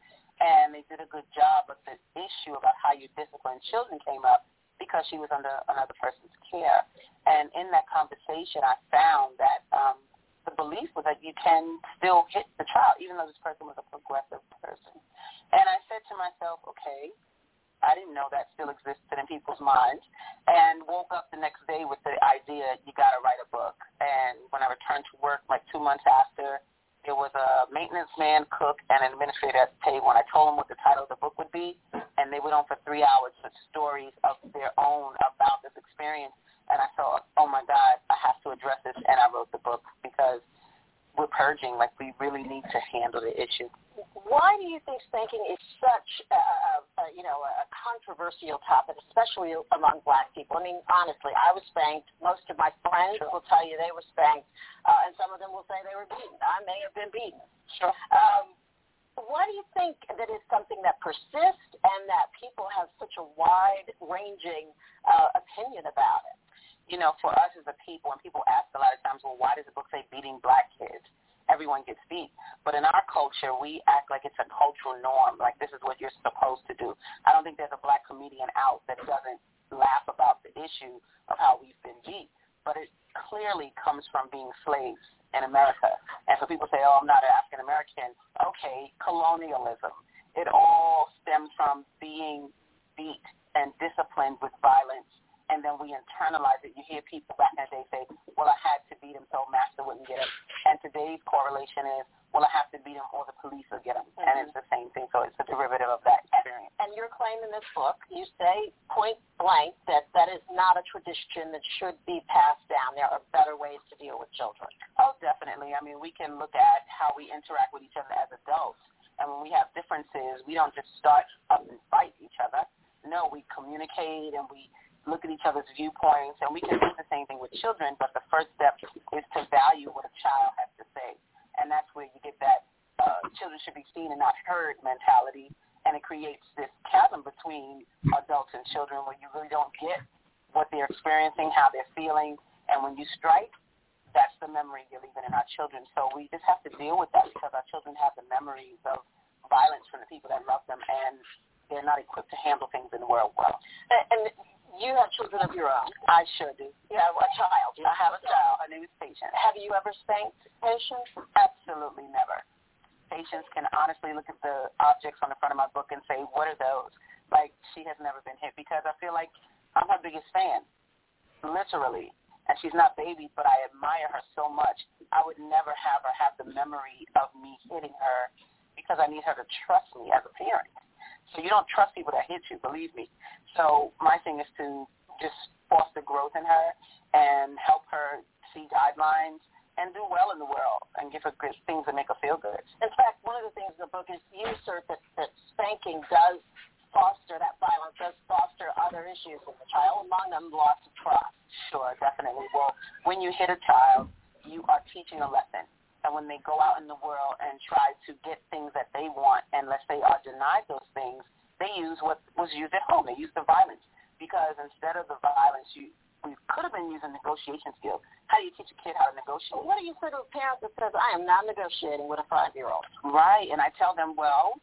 and they did a good job. But the issue about how you discipline children came up because she was under another person's care. And in that conversation, I found that um, the belief was that you can still hit the child, even though this person was a progressive person. And I said to myself, okay, I didn't know that still existed in people's minds, and woke up the next day with the idea, you got to write a book. And when I returned to work, like two months after, there was a maintenance man, cook, and an administrator at the table, and I told them what the title of the book would be, and they went on for three hours with stories of their own about this experience. And I thought, oh, my God, I have to address this, and I wrote the book because we're purging, like we really need to handle the issue. Why do you think spanking is such a, a, a you know a controversial topic, especially among Black people? I mean, honestly, I was spanked. Most of my friends sure. will tell you they were spanked, uh, and some of them will say they were beaten. I may have been beaten. Sure. Um, why do you think that is something that persists and that people have such a wide-ranging uh, opinion about it? You know, for us as a people, and people ask a lot of times, well, why does the book say beating Black kids? Everyone gets beat. But in our culture, we act like it's a cultural norm, like this is what you're supposed to do. I don't think there's a Black comedian out that doesn't laugh about the issue of how we've been beat. But it clearly comes from being slaves in America. And so people say, oh, I'm not an African-American. Okay, colonialism. It all stems from being beat and disciplined with violence. And then we internalize it. You hear people back in the day say, well, I had to beat him so master wouldn't get him. And today's correlation is, well, I have to beat him or the police will get him. Mm-hmm. And it's the same thing. So it's a derivative of that experience. And your claim in this book, you say point blank that that is not a tradition that should be passed down. There are better ways to deal with children. Oh, definitely. I mean, we can look at how we interact with each other as adults. And when we have differences, we don't just start up and fight each other. No, we communicate and we look at each other's viewpoints, and we can do the same thing with children, but the first step is to value what a child has to say. And that's where you get that uh, children should be seen and not heard mentality, and it creates this chasm between adults and children where you really don't get what they're experiencing, how they're feeling, and when you strike, that's the memory you're leaving in our children. So we just have to deal with that because our children have the memories of violence from the people that love them, and they're not equipped to handle things in the world well. And, and you have children of your own. I sure do. You have a child. I have a child. Her name is Patience. Have you ever spanked Patience? Absolutely never. Patience can honestly look at the objects on the front of my book and say, what are those? Like, she has never been hit because I feel like I'm her biggest fan, literally. And she's not baby, but I admire her so much. I would never have her have the memory of me hitting her because I need her to trust me as a parent. So you don't trust people that hit you, believe me. So my thing is to just foster growth in her and help her see guidelines and do well in the world and give her good things that make her feel good. In fact, one of the things in the book is you assert that, that spanking does foster that violence, does foster other issues in the child, among them loss of trust. Sure, definitely. Well, when you hit a child, you are teaching a lesson. And when they go out in the world and try to get things that they want, unless they are denied those things, they use what was used at home. They use the violence. Because instead of the violence, you we could have been using negotiation skills. How do you teach a kid how to negotiate? Well, what do you say to a parent that says, I am not negotiating with a five-year-old? Right, and I tell them, well,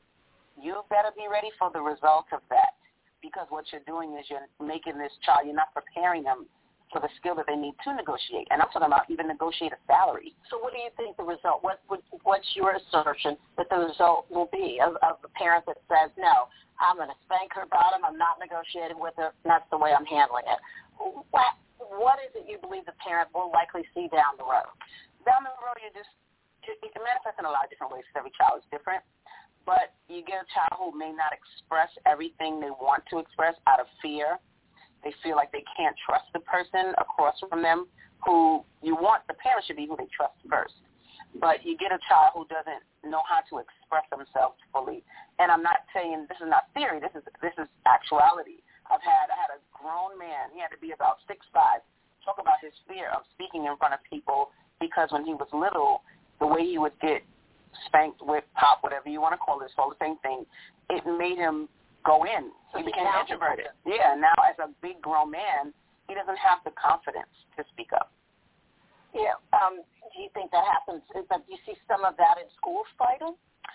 you better be ready for the result of that. Because what you're doing is you're making this child, you're not preparing them for the skill that they need to negotiate. And I'm talking about even negotiate a salary. So what do you think the result, what would, what's your assertion that the result will be of, of the parent that says, no, I'm going to spank her bottom, I'm not negotiating with her, and that's the way I'm handling it? What, what is it you believe the parent will likely see down the road? Down the road, you just, it, it can manifest in a lot of different ways because every child is different. But you get a child who may not express everything they want to express out of fear. They feel like they can't trust the person across from them who you want. The parent should be who they trust first. But you get a child who doesn't know how to express themselves fully. And I'm not saying this is not theory. This is this is actuality. I've had I had a grown man. He had to be about six five. Talk about his fear of speaking in front of people because when he was little, the way he would get spanked, whipped, pop, whatever you want to call it, it's all the same thing. It made him go in. So he became introverted. Yeah, now as a big grown man, he doesn't have the confidence to speak up. Yeah. Um, do you think that happens? Is that, do you see some of that in school fighting?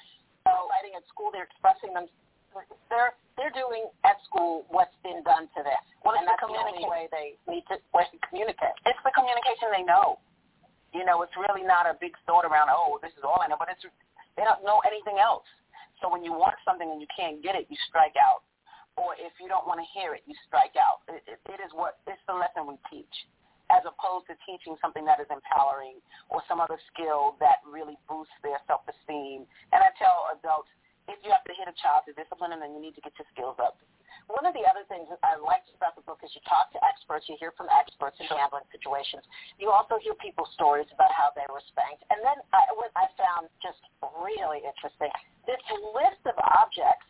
Fighting at school, they're expressing them. They're they're doing at school what's been done to them, well, and that's the only way they need to way to communicate. It's the communication they know. You know, it's really not a big thought around, oh, this is all I know, but it's they don't know anything else. So when you want something and you can't get it, you strike out. Or if you don't want to hear it, you strike out. It, it, it is what it's the lesson we teach, as opposed to teaching something that is empowering or some other skill that really boosts their self-esteem. And I tell adults, if you have to hit a child to discipline them, then you need to get your skills up. One of the other things that I liked about the book is you talk to experts, you hear from experts in handling situations. You also hear people's stories about how they were spanked. And then I, what I found just really interesting, this list of objects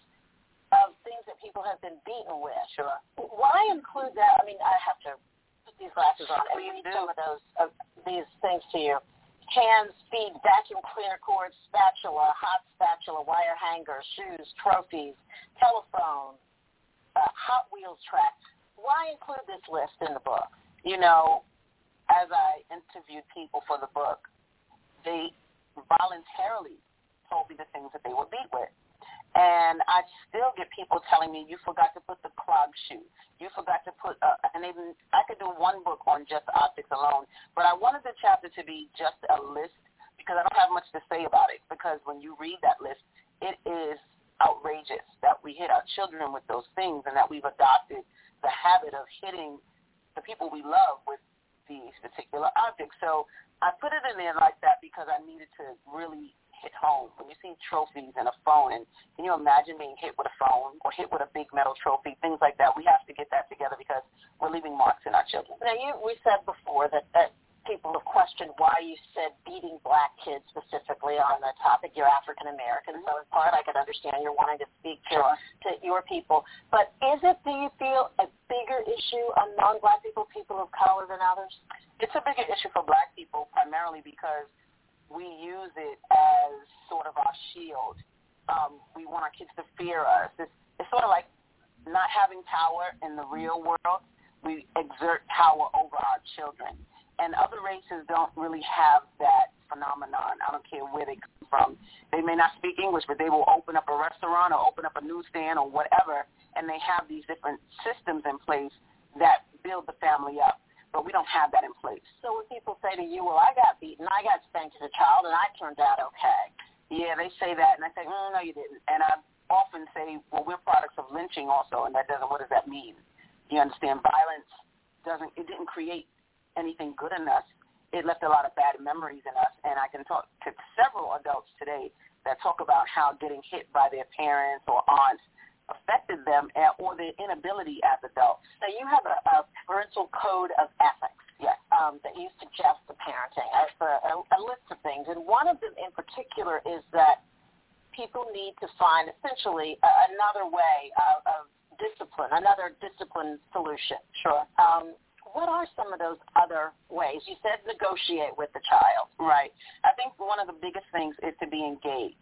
of things that people have been beaten with. Sure. Why include that? I mean, I have to put these glasses on and Please read do. some of those uh, these things to you. Hands, feet, vacuum cleaner cord, spatula, hot spatula, wire hanger, shoes, trophies, telephone, uh, Hot Wheels track. Why include this list in the book? You know, as I interviewed people for the book, they voluntarily told me the things that they were beat with. And I still get people telling me, you forgot to put the clog shoe. You forgot to put, uh, and even I could do one book on just optics alone, but I wanted the chapter to be just a list because I don't have much to say about it, because when you read that list, it is outrageous that we hit our children with those things and that we've adopted the habit of hitting the people we love with these particular objects. So I put it in there like that because I needed to really hit home. When you see trophies and a phone, and can you imagine being hit with a phone or hit with a big metal trophy, things like that? We have to get that together because we're leaving marks in our children. Now, you, we said before that, that people have questioned why you said beating black kids specifically on the topic. You're African-American, so in part I could understand you're wanting to speak to, sure. to your people. But is it, do you feel, a bigger issue among black people, people of color than others? It's a bigger issue for black people primarily because we use it as sort of our shield. Um, we want our kids to fear us. It's, it's sort of like not having power in the real world. We exert power over our children. And other races don't really have that phenomenon. I don't care where they come from. They may not speak English, but they will open up a restaurant or open up a newsstand or whatever, and they have these different systems in place that build the family up. But we don't have that in place. So when people say to you, well, I got beaten, I got spanked as a child, and I turned out okay. Yeah, they say that, and I say, mm, no, you didn't. And I often say, well, we're products of lynching also, and that doesn't, what does that mean? You understand? Violence doesn't, it didn't create anything good in us. It left a lot of bad memories in us, and I can talk to several adults today that talk about how getting hit by their parents or aunts affected them or their inability as adults. So you have a, a parental code of ethics, yes, um, that you suggest to parenting as a, a, a list of things. And one of them in particular is that people need to find essentially a, another way of, of discipline, another discipline solution. Sure. Um, what are some of those other ways? You said negotiate with the child. Right. I think one of the biggest things is to be engaged.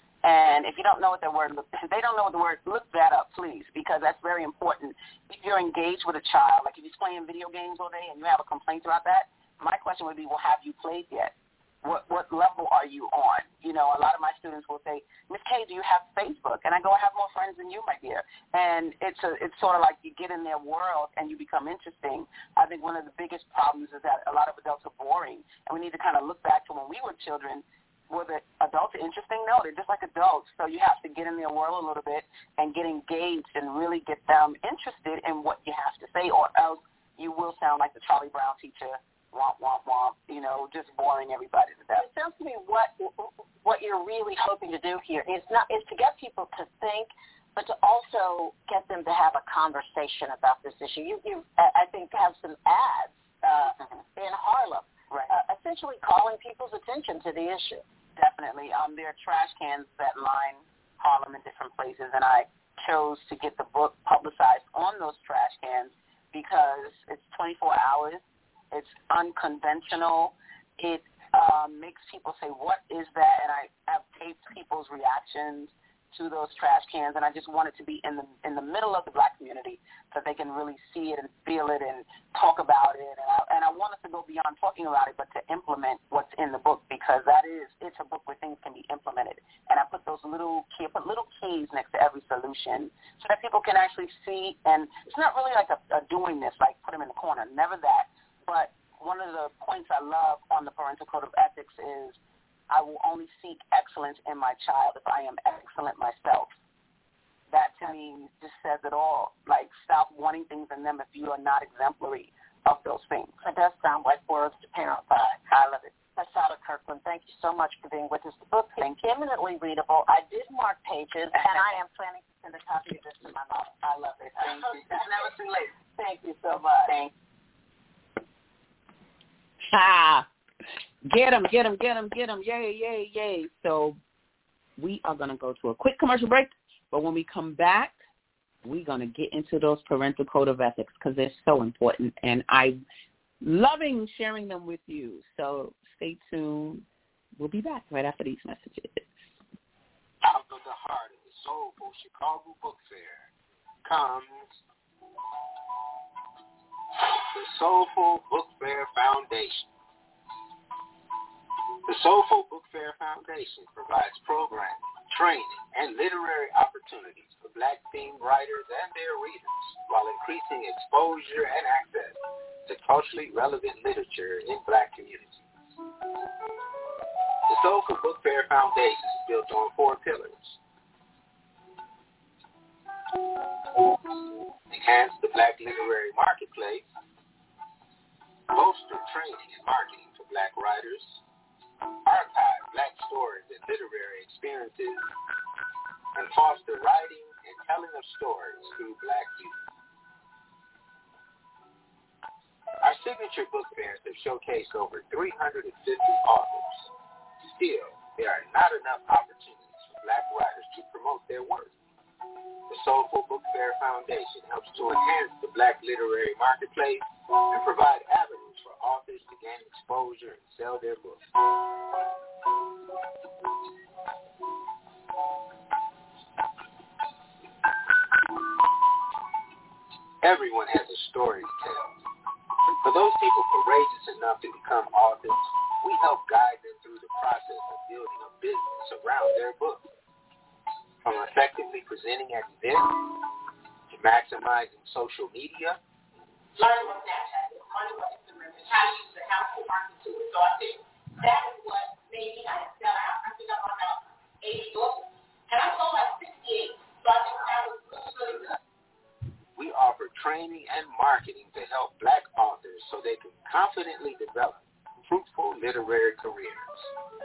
And if you don't know what the word, if they don't know what the word, look that up, please, because that's very important. If you're engaged with a child, like if he's playing video games all day and you have a complaint about that, my question would be, well, have you played yet? What what level are you on? You know, a lot of my students will say, Miss K, do you have Facebook? And I go, I have more friends than you, my dear. And it's a, it's sort of like you get in their world and you become interesting. I think one of the biggest problems is that a lot of adults are boring, and we need to kind of look back to when we were children. Were the adults interesting? No, they're just like adults. So you have to get in their world a little bit and get engaged and really get them interested in what you have to say, or else you will sound like the Charlie Brown teacher, womp, womp, womp, you know, just boring everybody to death. It sounds to me what what you're really hoping to do here is not is to get people to think, but to also get them to have a conversation about this issue. You, you I think, have some ads uh, mm-hmm. in Harlem, right. uh, essentially calling people's attention to the issue. Definitely. Um, there are trash cans that line Harlem in different places, and I chose to get the book publicized on those trash cans because it's twenty-four hours. It's unconventional. It um, makes people say, what is that? And I have taped people's reactions to those trash cans, and I just want it to be in the in the middle of the black community so they can really see it and feel it and talk about it. And I, and I want us to go beyond talking about it, but to implement what's in the book, because that is, it's a book where things can be implemented. And I put those those little key, put little keys next to every solution so that people can actually see. And it's not really like a, a doing this, like put them in the corner. Never that. But one of the points I love on the parental code of ethics is I will only seek excellence in my child if I am excellent myself. That to me just says it all. Like, stop wanting things in them if you are not exemplary of those things. It does sound like words to parent by. I love it. Ashada Kirkland, thank you so much for being with us. The book is eminently readable. I did mark pages, and I am planning to send a copy of this to my mom. I love it. Thank you. It's never too late. Thank you so much. Thank you. Ha! Get him, get him, get him, get him. Yay, yay, yay. So we are going to go to a quick commercial break, but when we come back, we're going to get into those parental code of ethics because they're so important, and I'm loving sharing them with you. So stay tuned. We'll be back right after these messages. Out of the heart of the soulful Chicago Book Fair comes the Soulful Book Fair Foundation. The Soulful Book Fair Foundation provides programming, training, and literary opportunities for Black-themed writers and their readers while increasing exposure and access to culturally relevant literature in Black communities. The Soulful Book Fair Foundation is built on four pillars. Enhance the Black literary marketplace, bolster training and marketing for Black writers, archive Black stories and literary experiences, and foster writing and telling of stories through Black youth. Our signature book fairs have showcased over three hundred fifty authors. Still, there are not enough opportunities for Black writers to promote their work. The Soulful Book Fair Foundation helps to enhance the Black literary marketplace and provide avenues for authors to gain exposure and sell their books. Everyone has a story to tell. For those people courageous enough to become authors, we help guide them through the process of building a business around their book. From effectively presenting at events to maximizing social media. Learning what Snapchat is, learning what Instagram is, how to use it, how to market to it. So I think that is what made me, I sell out. I think I'm about eighty books, and I sold like sixty-eight. So I think that was really good. We offer training and marketing to help Black authors so they can confidently develop fruitful literary careers.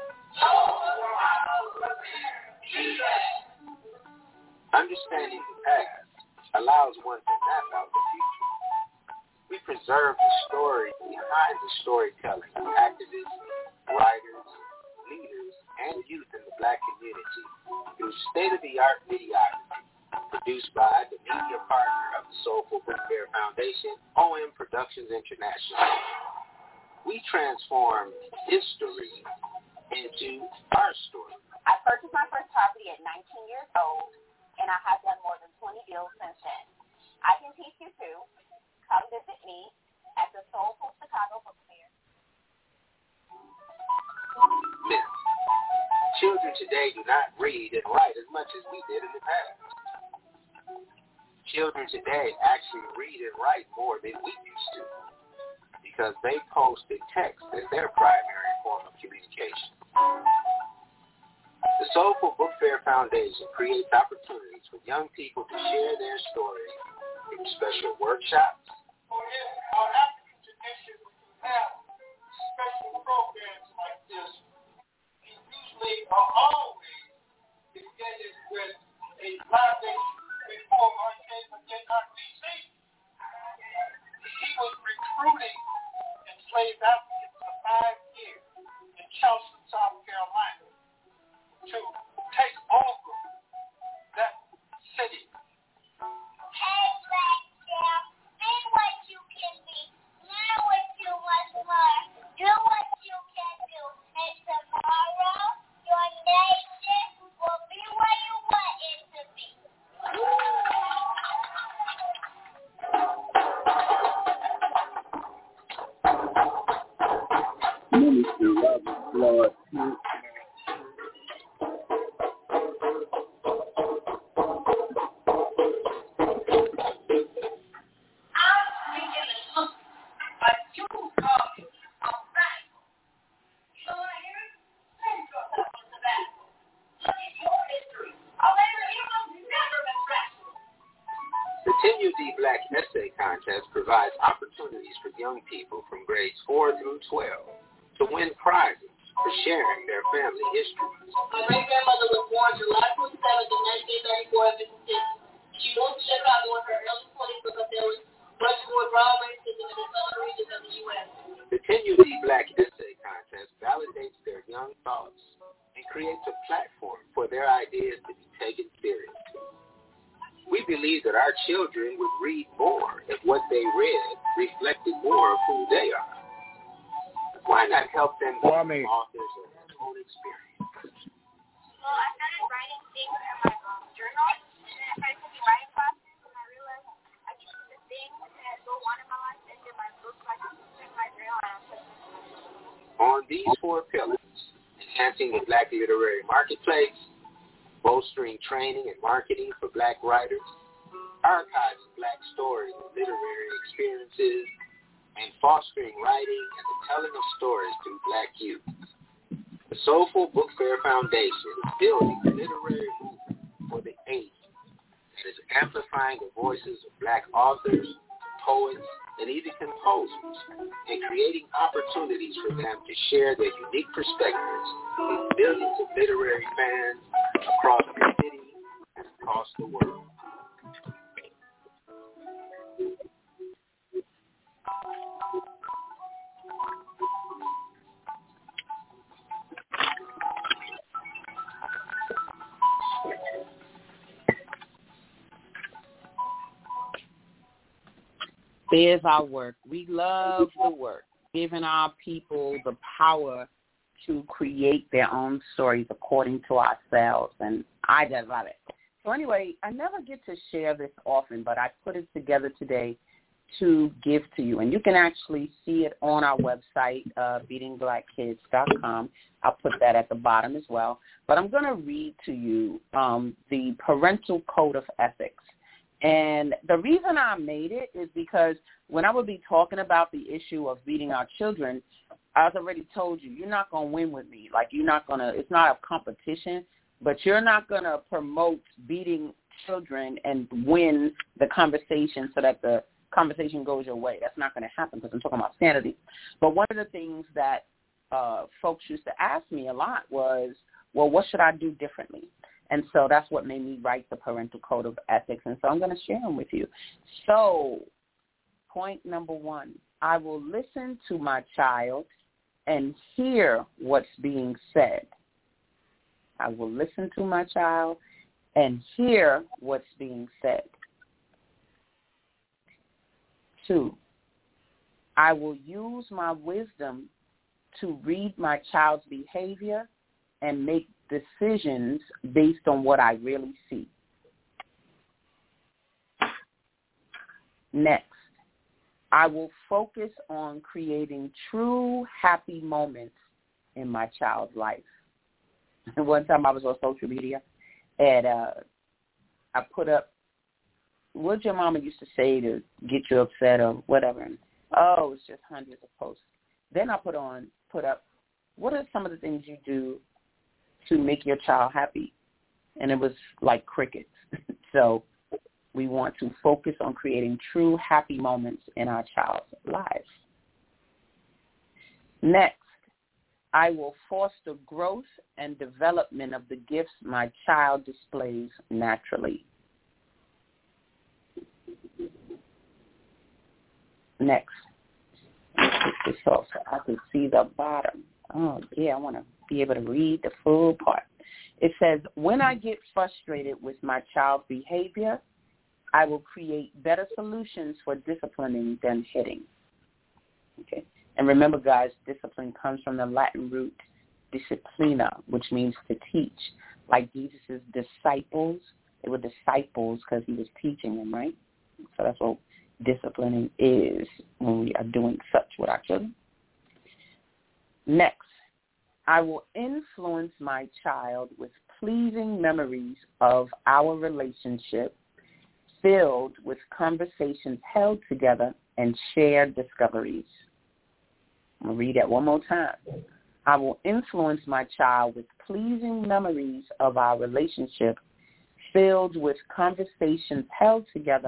Understanding the past allows one to map out the future. We preserve the story behind the storytelling of activists, writers, leaders, and youth in the Black community through state-of-the-art videography produced by the media partner of the Soulful Book Fair Foundation, O M Productions International. We transform history into our story. I purchased my first property at nineteen years old, and I have done more than twenty deals since then. I can teach you too. Come visit me at the Soulful Chicago Book Fair. Myth. Children today do not read and write as much as we did in the past. Children today actually read and write more than we used to because they posted text as their primary form of communication. The Soulful Book Fair Foundation creates opportunities for young people to share their stories through special workshops. For in our African tradition, we have special programs like this. We usually are always together with a foundation before our came again R B C. He was recruiting enslaved Africans for five years in Charleston, South Carolina, to take over that city. Hey, Black Girl, be what you can be, learn what you must learn, do what you can do, and tomorrow your nation will be where you want it to be. Minister Robert Floyd Continue D Black Essay Contest provides opportunities for young people from grades four through twelve to win prizes for sharing their family histories. My great-grandmother was born July twenty-seventh of nineteen thirty-four in Mississippi. She moved to Chicago in her early twenties because there was much more broad racism in the southern regions of the U S. The Continue D Black Essay Contest validates their young thoughts and creates a platform for their ideas to be taken seriously. We believe that our children would read more if what they read reflected more of who they are. Why not help them become authors of their own experience? Well, I started writing things in my um, journal, and I started taking writing classes, and I realized I can put the things that go on in my life into my book, like in my journal, and I'm putting it. On these four pillars, enhancing the Black literary marketplace, bolstering training and marketing for Black writers, archiving Black stories and literary experiences, and fostering writing and the telling of stories through Black youth. The Soulful Book Fair Foundation is building a literary movement for the age that is amplifying the voices of Black authors, poets, and even composers, and creating opportunities for them to share their unique perspectives with millions of literary fans across the city and across the world. There's our work. We love the work, giving our people the power to create their own stories according to ourselves, and I just love it. So anyway, I never get to share this often, but I put it together today to give to you, and you can actually see it on our website, uh, beating black kids dot com. I'll put that at the bottom as well. But I'm going to read to you um, the Parental Code of Ethics. And the reason I made it is because when I would be talking about the issue of beating our children, I've already told you, you're not going to win with me. Like, you're not going to, it's not a competition, but you're not going to promote beating children and win the conversation so that the conversation goes your way. That's not going to happen because I'm talking about sanity. But one of the things that uh, folks used to ask me a lot was, well, what should I do differently? And so that's what made me write the Parental Code of Ethics. And so I'm going to share them with you. So point number one, I will listen to my child and hear what's being said. I will listen to my child and hear what's being said. Two, I will use my wisdom to read my child's behavior and make decisions based on what I really see. Next, I will focus on creating true happy moments in my child's life. One time I was on social media and uh, I put up, what your mama used to say to get you upset or whatever. And, oh, it's just hundreds of posts. Then I put on, put up, what are some of the things you do to make your child happy? And it was like crickets. So we want to focus on creating true happy moments in our child's lives. Next, I will foster growth and development of the gifts my child displays naturally. Next, this off so I can see the bottom. Oh, yeah, I want to be able to read the full part. It says, when I get frustrated with my child's behavior, I will create better solutions for disciplining than hitting. Okay. And remember, guys, discipline comes from the Latin root disciplina, which means to teach. Like Jesus' disciples, they were disciples because he was teaching them, right? So that's what disciplining is when we are doing such with our children. Next, I will influence my child with pleasing memories of our relationship filled with conversations held together and shared discoveries. I'm going to read that one more time. I will influence my child with pleasing memories of our relationship filled with conversations held together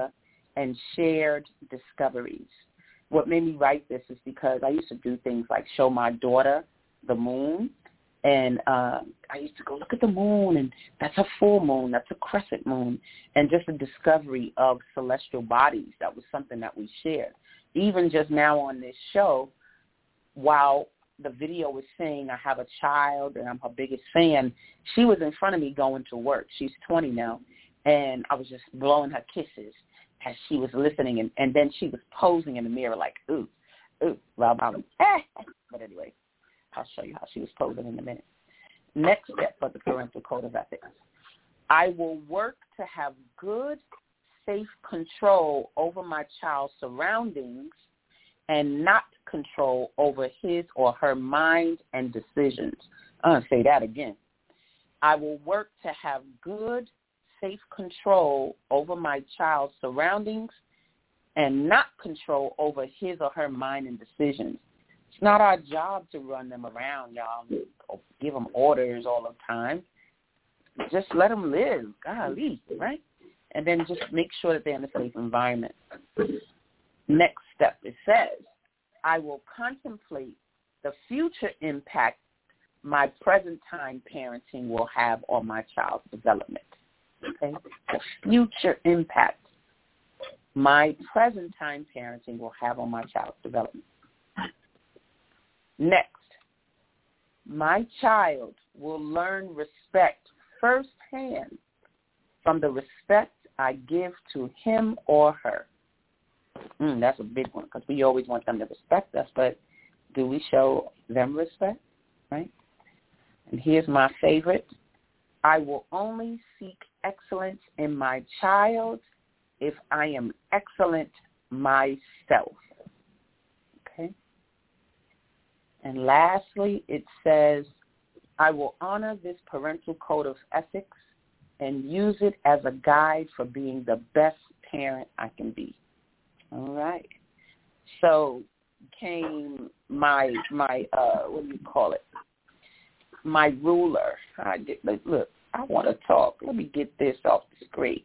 and shared discoveries. What made me write this is because I used to do things like show my daughter the moon, and uh, I used to go, look at the moon, and that's a full moon, that's a crescent moon, and just a discovery of celestial bodies. That was something that we shared. Even just now on this show, while the video was saying I have a child and I'm her biggest fan, she was in front of me going to work. She's twenty now, and I was just blowing her kisses as she was listening, and, and then she was posing in the mirror like, ooh, ooh, well, I'm, eh. But anyway, I'll show you how she was posing in a minute. Next step for the parental code of ethics. I will work to have good, safe control over my child's surroundings and not control over his or her mind and decisions. I'm going to say that again. I will work to have good, safe control over my child's surroundings and not control over his or her mind and decisions. It's not our job to run them around, y'all, or give them orders all the time. Just let them live, golly, right? And then just make sure that they're in a safe environment. Next step, it says, I will contemplate the future impact my present time parenting will have on my child's development. Okay? The future impact my present time parenting will have on my child's development. Next, my child will learn respect firsthand from the respect I give to him or her. Mm, that's a big one because we always want them to respect us, but do we show them respect, right? And here's my favorite. I will only seek excellence in my child if I am excellent myself. Okay? And lastly, it says, I will honor this parental code of ethics and use it as a guide for being the best parent I can be. All right. So came my, my uh, what do you call it? My ruler. I did, look, I want to talk. Let me get this off the screen.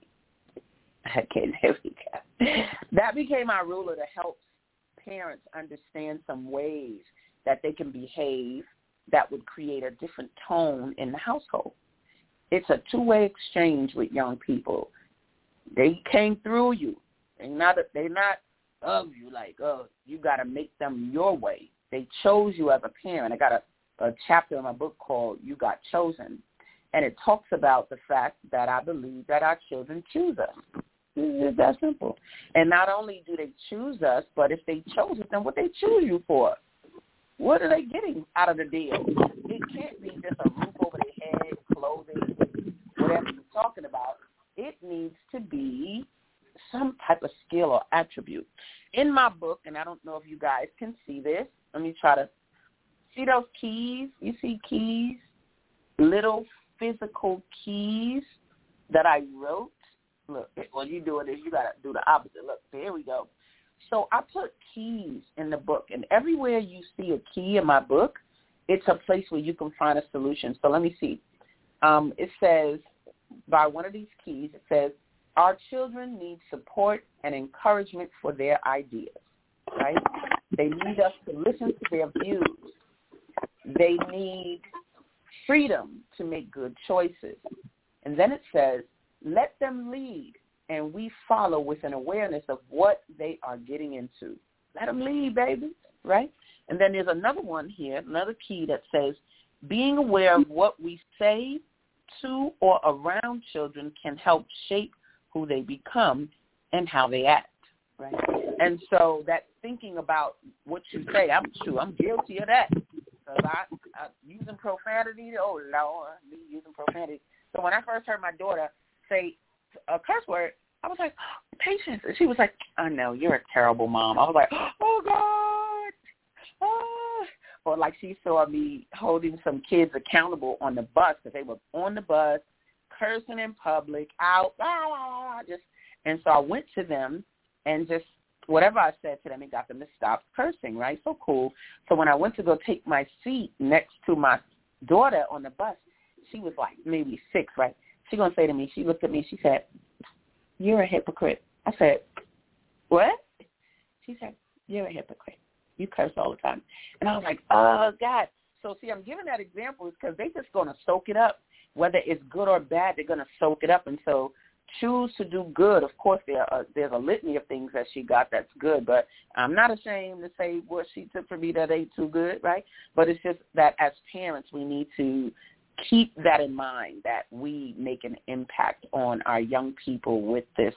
Okay, there we go. That became my ruler to help parents understand some ways that they can behave that would create a different tone in the household. It's a two-way exchange with young people. They came through you. They're not, they're not of you, like, oh, you got to make them your way. They chose you as a parent. I got a, a chapter in my book called You Got Chosen, and it talks about the fact that I believe that our children choose us. It's that simple. And not only do they choose us, but if they chose us, then what they choose you for? What are they getting out of the deal? It can't be just a roof over their head, clothing, whatever you're talking about. It needs to be some type of skill or attribute. In my book, and I don't know if you guys can see this. Let me try to see those keys. You see keys? Little physical keys that I wrote. Look, when you do it, you got to do the opposite. Look, there we go. So I put keys in the book, and everywhere you see a key in my book, it's a place where you can find a solution. So let me see. Um, it says, by one of these keys, it says, our children need support and encouragement for their ideas, right? They need us to listen to their views. They need freedom to make good choices. And then it says, let them lead, and we follow with an awareness of what they are getting into. Let them lead, baby, right? And then there's another one here, another key that says, being aware of what we say to or around children can help shape who they become and how they act, right? And so that thinking about what you say, I'm true, I'm guilty of that. Because I, I using profanity, oh, Lord, me using profanity. So when I first heard my daughter say a curse word, I was like, oh, patience. And she was like, I know, you're a terrible mom. I was like, oh, God. Oh. Or like she saw me holding some kids accountable on the bus because they were on the bus, cursing in public, out, blah, blah, blah, just. And so I went to them and just whatever I said to them, it got them to stop cursing, right? So cool. So when I went to go take my seat next to my daughter on the bus, she was like maybe six, right? She going to say to me, she looked at me, she said, you're a hypocrite. I said, what? She said, you're a hypocrite. You curse all the time. And I was like, oh, God. So, see, I'm giving that example because they're just going to soak it up. Whether it's good or bad, they're going to soak it up. And so choose to do good. Of course, there are, there's a litany of things that she got that's good, but I'm not ashamed to say what she took from me that ain't too good, right? But it's just that as parents, we need to keep that in mind, that we make an impact on our young people with this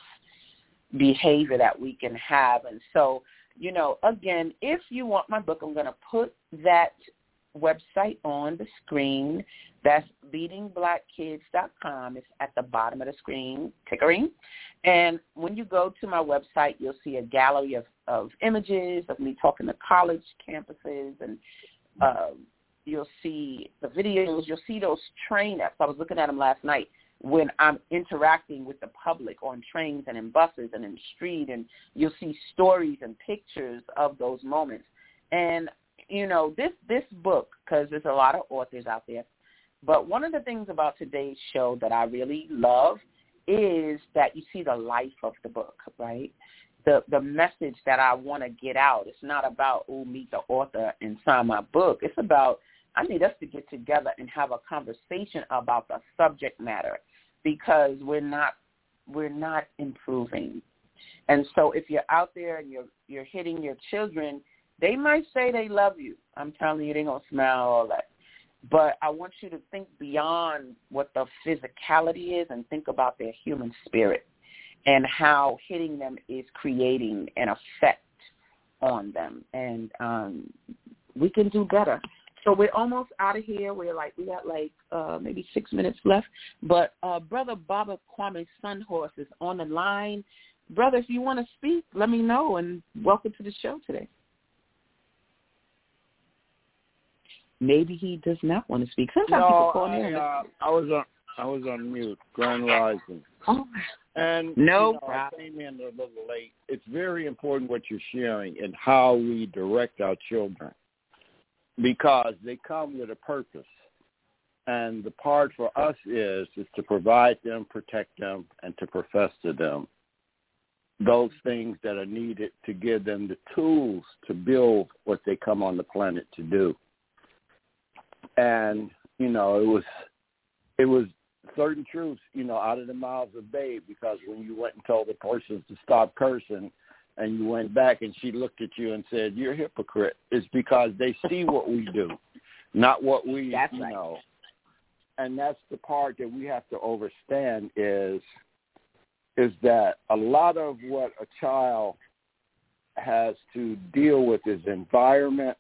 behavior that we can have. And so, you know, again, if you want my book, I'm going to put that website on the screen. That's beating black kids dot com. It's at the bottom of the screen, tickering. And when you go to my website, you'll see a gallery of, of images of me talking to college campuses, and uh, you'll see the videos. You'll see those train apps. I was looking at them last night when I'm interacting with the public on trains and in buses and in the street, and you'll see stories and pictures of those moments. And, you know, this, this book, because there's a lot of authors out there, but one of the things about today's show that I really love is that you see the life of the book, right? The the message that I want to get out. It's not about, oh, meet the author and sign my book. It's about, I need us to get together and have a conversation about the subject matter, because we're not we're not improving. And so if you're out there and you're you're hitting your children, they might say they love you. I'm telling you, they're going to smile all that. But I want you to think beyond what the physicality is and think about their human spirit and how hitting them is creating an effect on them. And um, we can do better. So we're almost out of here. We're like, we got like uh, maybe six minutes left. But uh, Brother Baba Kwame Sunhorse is on the line. Brother, if you want to speak, let me know, and welcome to the show today. Maybe he does not want to speak. Sometimes no, people call I, in. Uh, I was on. I was on mute. Grand Rising. Oh, and no you know, problem. I came in a little late. It's very important what you're sharing and how we direct our children, because they come with a purpose, and the part for us is is to provide them, protect them, and to profess to them those things that are needed to give them the tools to build what they come on the planet to do. And, you know, it was it was certain truths, you know, out of the mouths of babe, because when you went and told the person to stop cursing and you went back and she looked at you and said, you're a hypocrite, it's because they see what we do, not what we, that's you right. know. And that's the part that we have to understand is, is that a lot of what a child has to deal with is environment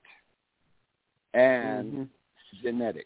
and mm-hmm. genetics.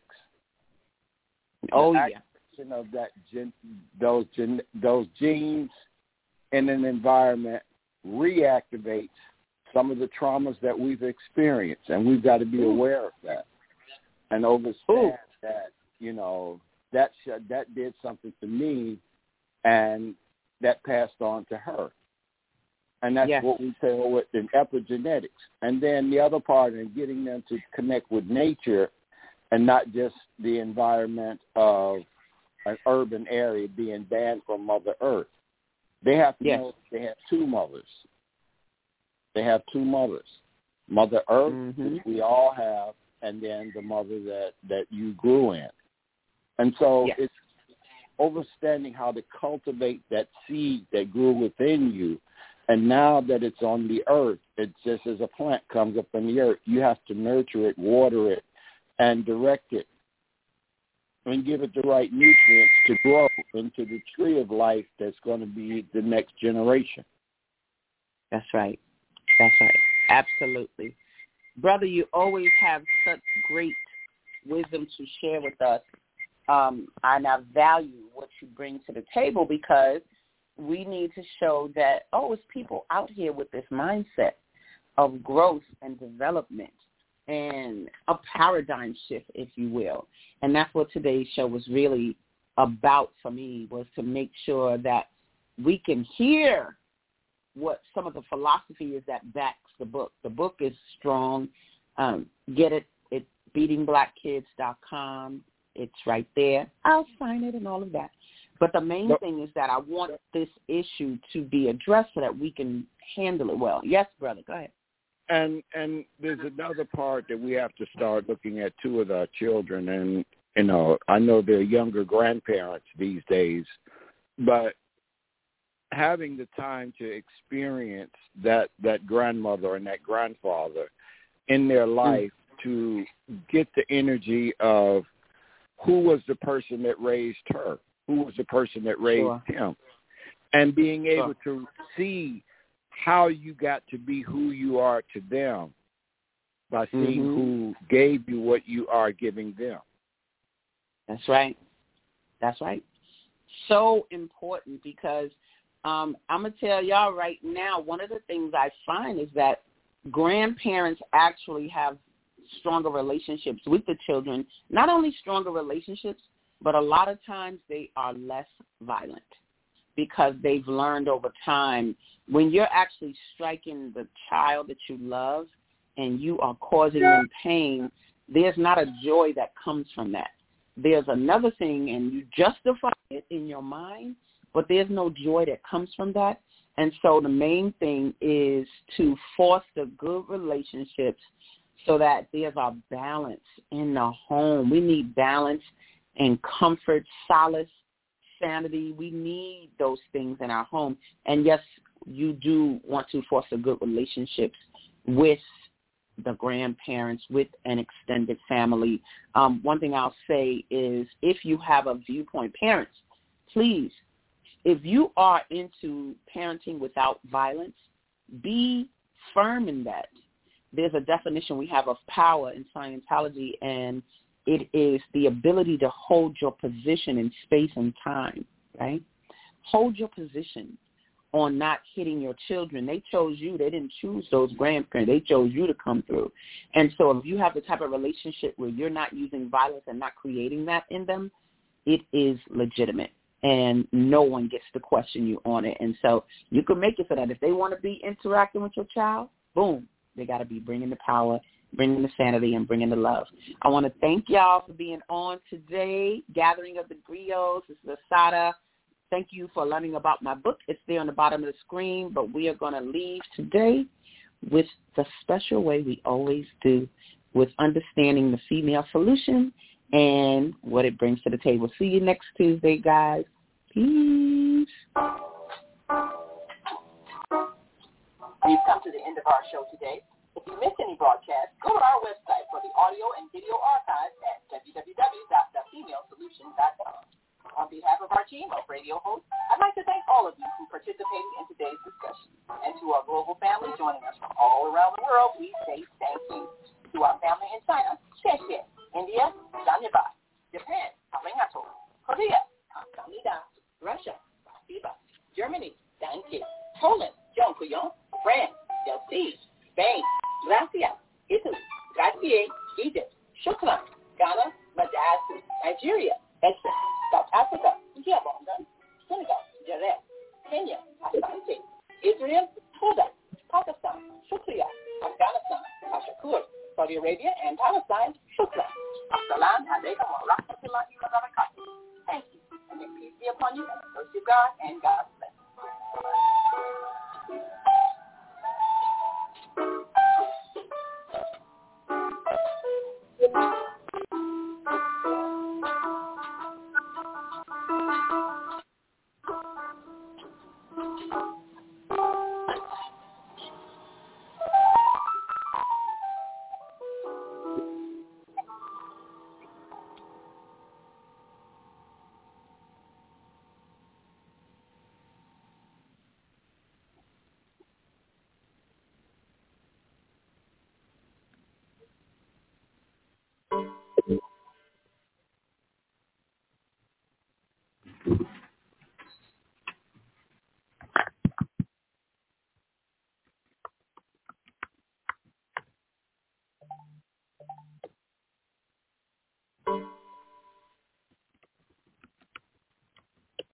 Oh, the yeah. action of that gen, those gen, those genes in an environment reactivates some of the traumas that we've experienced, and we've got to be Ooh. aware of that and understand Ooh. that, you know, that sh- that did something to me, and that passed on to her. And that's yes. what we call with in epigenetics. And then the other part in getting them to connect with nature and not just the environment of an urban area being banned from Mother Earth. They have to yes. know they have two mothers. They have two mothers. Mother Earth, mm-hmm. which we all have, and then the mother that, that you grew in. And so yes. it's understanding how to cultivate that seed that grew within you. And now that it's on the earth, it's just as a plant comes up on the earth, you have to nurture it, water it, and direct it, and give it the right nutrients to grow into the tree of life that's going to be the next generation. That's right. That's right. Absolutely. Brother, you always have such great wisdom to share with us. Um, and I value what you bring to the table, because we need to show that, oh, it's people out here with this mindset of growth and development and a paradigm shift, if you will. And that's what today's show was really about for me, was to make sure that we can hear what some of the philosophy is that backs the book. The book is strong. Um, get it at beating black kids dot com. It's right there. I'll sign it and all of that. But the main thing is that I want this issue to be addressed so that we can handle it well. Yes, brother, go ahead. And and there's another part that we have to start looking at too with our children. And you know, I know they're younger grandparents these days, but having the time to experience that that grandmother and that grandfather in their life mm. to get the energy of who was the person that raised her, who was the person that raised sure. him, and being able sure. to see how you got to be who you are to them by seeing mm-hmm. who gave you what you are giving them. That's right. That's right. So important because um, I'm going to tell y'all right now, one of the things I find is that grandparents actually have stronger relationships with the children, not only stronger relationships, but a lot of times they are less violent because they've learned over time when you're actually striking the child that you love and you are causing them pain, there's not a joy that comes from that. There's another thing, and you justify it in your mind, but there's no joy that comes from that. And so the main thing is to foster good relationships so that there's a balance in the home. We need balance and comfort, solace, sanity. We need those things in our home. And yes, you do want to foster good relationships with the grandparents, with an extended family. Um, one thing I'll say is if you have a viewpoint, parents, please, if you are into parenting without violence, be firm in that. There's a definition we have of power in Scientology, and it is the ability to hold your position in space and time, right? Hold your position on not hitting your children. They chose you. They didn't choose those grandparents. They chose you to come through. And so if you have the type of relationship where you're not using violence and not creating that in them, it is legitimate. And no one gets to question you on it. And so you can make it so that if they want to be interacting with your child, boom, they got to be bringing the power, bringing the sanity, and bringing the love. I want to thank y'all for being on today. Gathering of the Griots. This is Asada. Thank you for learning about my book. It's there on the bottom of the screen, but we are going to leave today with the special way we always do, with understanding the female solution and what it brings to the table. See you next Tuesday, guys. Peace. We've come to the end of our show today. If you missed any broadcast, go to our website for the audio and video archives at w w w dot the female solution dot com. On behalf of our team of radio hosts, I'd like to thank all of you who participated in today's discussion. And to our global family joining us from all around the world, we say thank you. To our family in China, Xie India, Zanyaba, Japan, Arigato, Korea, Kamsahamnida, Russia, Spasiba, Germany, Danke, Poland, Jonkuyon, France, Delcy, Spain, Gracias, Italy, Grazie, Egypt, Shukran, Ghana, Madagascar, Nigeria, Exit, South Africa, Gabonga, Senegal, Jerez, Kenya, Asante, Israel, Toda, Pakistan, Shukriya, Afghanistan, Kashakur, Saudi Arabia, and Palestine, Shukra. Assalamu alaikum wa rahmatullahi wa barakatuh. Thank you, and may peace be upon you, and the mercy of God, and God bless. Thank you.